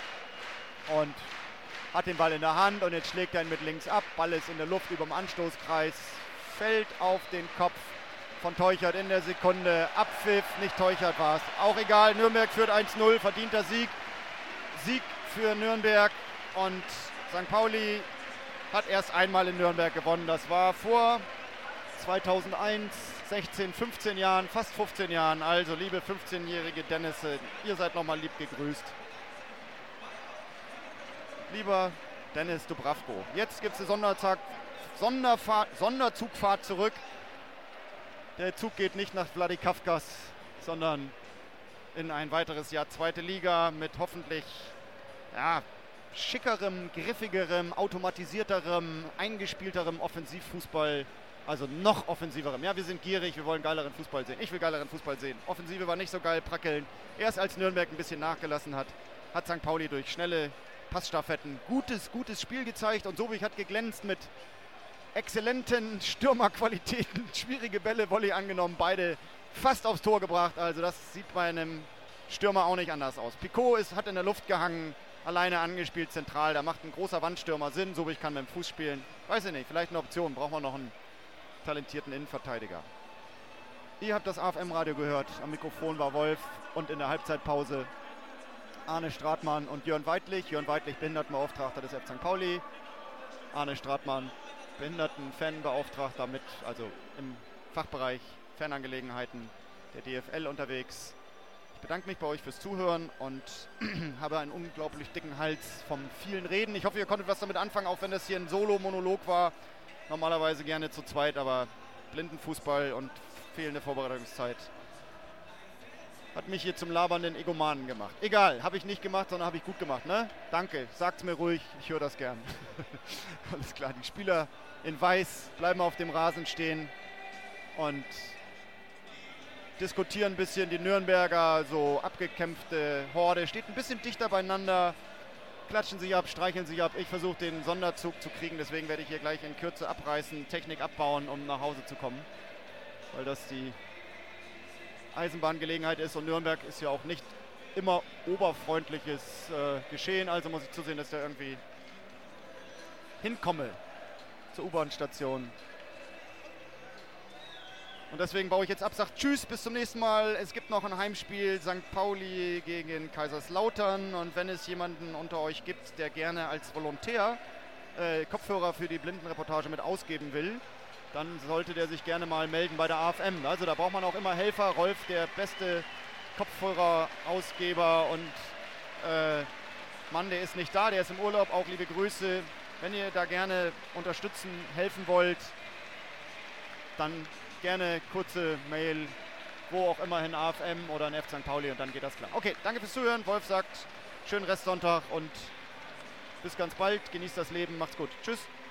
und hat den Ball in der Hand und jetzt schlägt er ihn mit links ab. Ball ist in der Luft über dem Anstoßkreis, fällt auf den Kopf von Teuchert in der Sekunde. Abpfiff, nicht Teuchert war es. Auch egal, Nürnberg führt 1-0, verdienter Sieg. Sieg für Nürnberg und St. Pauli hat erst einmal in Nürnberg gewonnen. Das war vor 2001, 16, 15 Jahren, fast 15 Jahren. Also liebe 15-jährige Dennisse, ihr seid nochmal lieb gegrüßt. Lieber Dennis Dubravko, jetzt gibt es eine Sonderzugfahrt zurück. Der Zug geht nicht nach Vladikavkaz, sondern in ein weiteres Jahr 2. Liga mit hoffentlich schickerem, griffigerem, automatisierterem, eingespielterem Offensivfußball. Also noch offensiverem. Ja, wir sind gierig, wir wollen geileren Fußball sehen. Ich will geileren Fußball sehen. Offensive war nicht so geil, prackeln. Erst als Nürnberg ein bisschen nachgelassen hat, hat St. Pauli durch schnelle Passstaffetten gutes Spiel gezeigt. Und Sobich hat geglänzt mit exzellenten Stürmerqualitäten. Schwierige Bälle, Volley angenommen, beide fast aufs Tor gebracht. Also das sieht bei einem Stürmer auch nicht anders aus. Picot hat in der Luft gehangen, alleine angespielt zentral. Da macht ein großer Wandstürmer Sinn. Sobich kann mit dem Fuß spielen. Weiß ich nicht, vielleicht eine Option. Brauchen wir noch einen talentierten Innenverteidiger. Ihr habt das AFM-Radio gehört. Am Mikrofon war Wolf und in der Halbzeitpause Arne Stratmann und Jörn Weidlich. Jörn Weidlich, Behindertenbeauftragter des F. St. Pauli. Arne Stratmann, Behinderten-Fanbeauftragter also im Fachbereich Fanangelegenheiten der DFL unterwegs. Ich bedanke mich bei euch fürs Zuhören und habe einen unglaublich dicken Hals vom vielen Reden. Ich hoffe, ihr konntet was damit anfangen, auch wenn das hier ein Solo-Monolog war. Normalerweise gerne zu zweit, aber Blindenfußball und fehlende Vorbereitungszeit hat mich hier zum labernden Egomanen gemacht. Egal, habe ich nicht gemacht, sondern habe ich gut gemacht, ne? Danke, sagt's mir ruhig, ich höre das gern. Alles klar, die Spieler in Weiß bleiben auf dem Rasen stehen und diskutieren ein bisschen. Die Nürnberger, so abgekämpfte Horde, steht ein bisschen dichter beieinander, klatschen sich ab, streicheln sich ab. Ich versuche den Sonderzug zu kriegen, deswegen werde ich hier gleich in Kürze abreißen, Technik abbauen, um nach Hause zu kommen, weil das die Eisenbahngelegenheit ist und Nürnberg ist ja auch nicht immer oberfreundliches Geschehen, also muss ich zusehen, dass ich da irgendwie hinkomme zur U-Bahn-Station. Und deswegen baue ich jetzt ab, sagt tschüss, bis zum nächsten Mal. Es gibt noch ein Heimspiel, St. Pauli gegen Kaiserslautern, und wenn es jemanden unter euch gibt, der gerne als Volontär Kopfhörer für die Blindenreportage mit ausgeben will, dann sollte der sich gerne mal melden bei der AFM. Also da braucht man auch immer Helfer. Rolf, der beste Kopfhörerausgeber, und Mann, der ist nicht da, der ist im Urlaub, auch liebe Grüße. Wenn ihr da gerne unterstützen, helfen wollt, dann gerne kurze Mail, wo auch immer hin, AFM oder in F. St. Pauli, und dann geht das klar. Okay, danke fürs Zuhören. Wolf sagt, schönen Restsonntag und bis ganz bald. Genießt das Leben, macht's gut. Tschüss.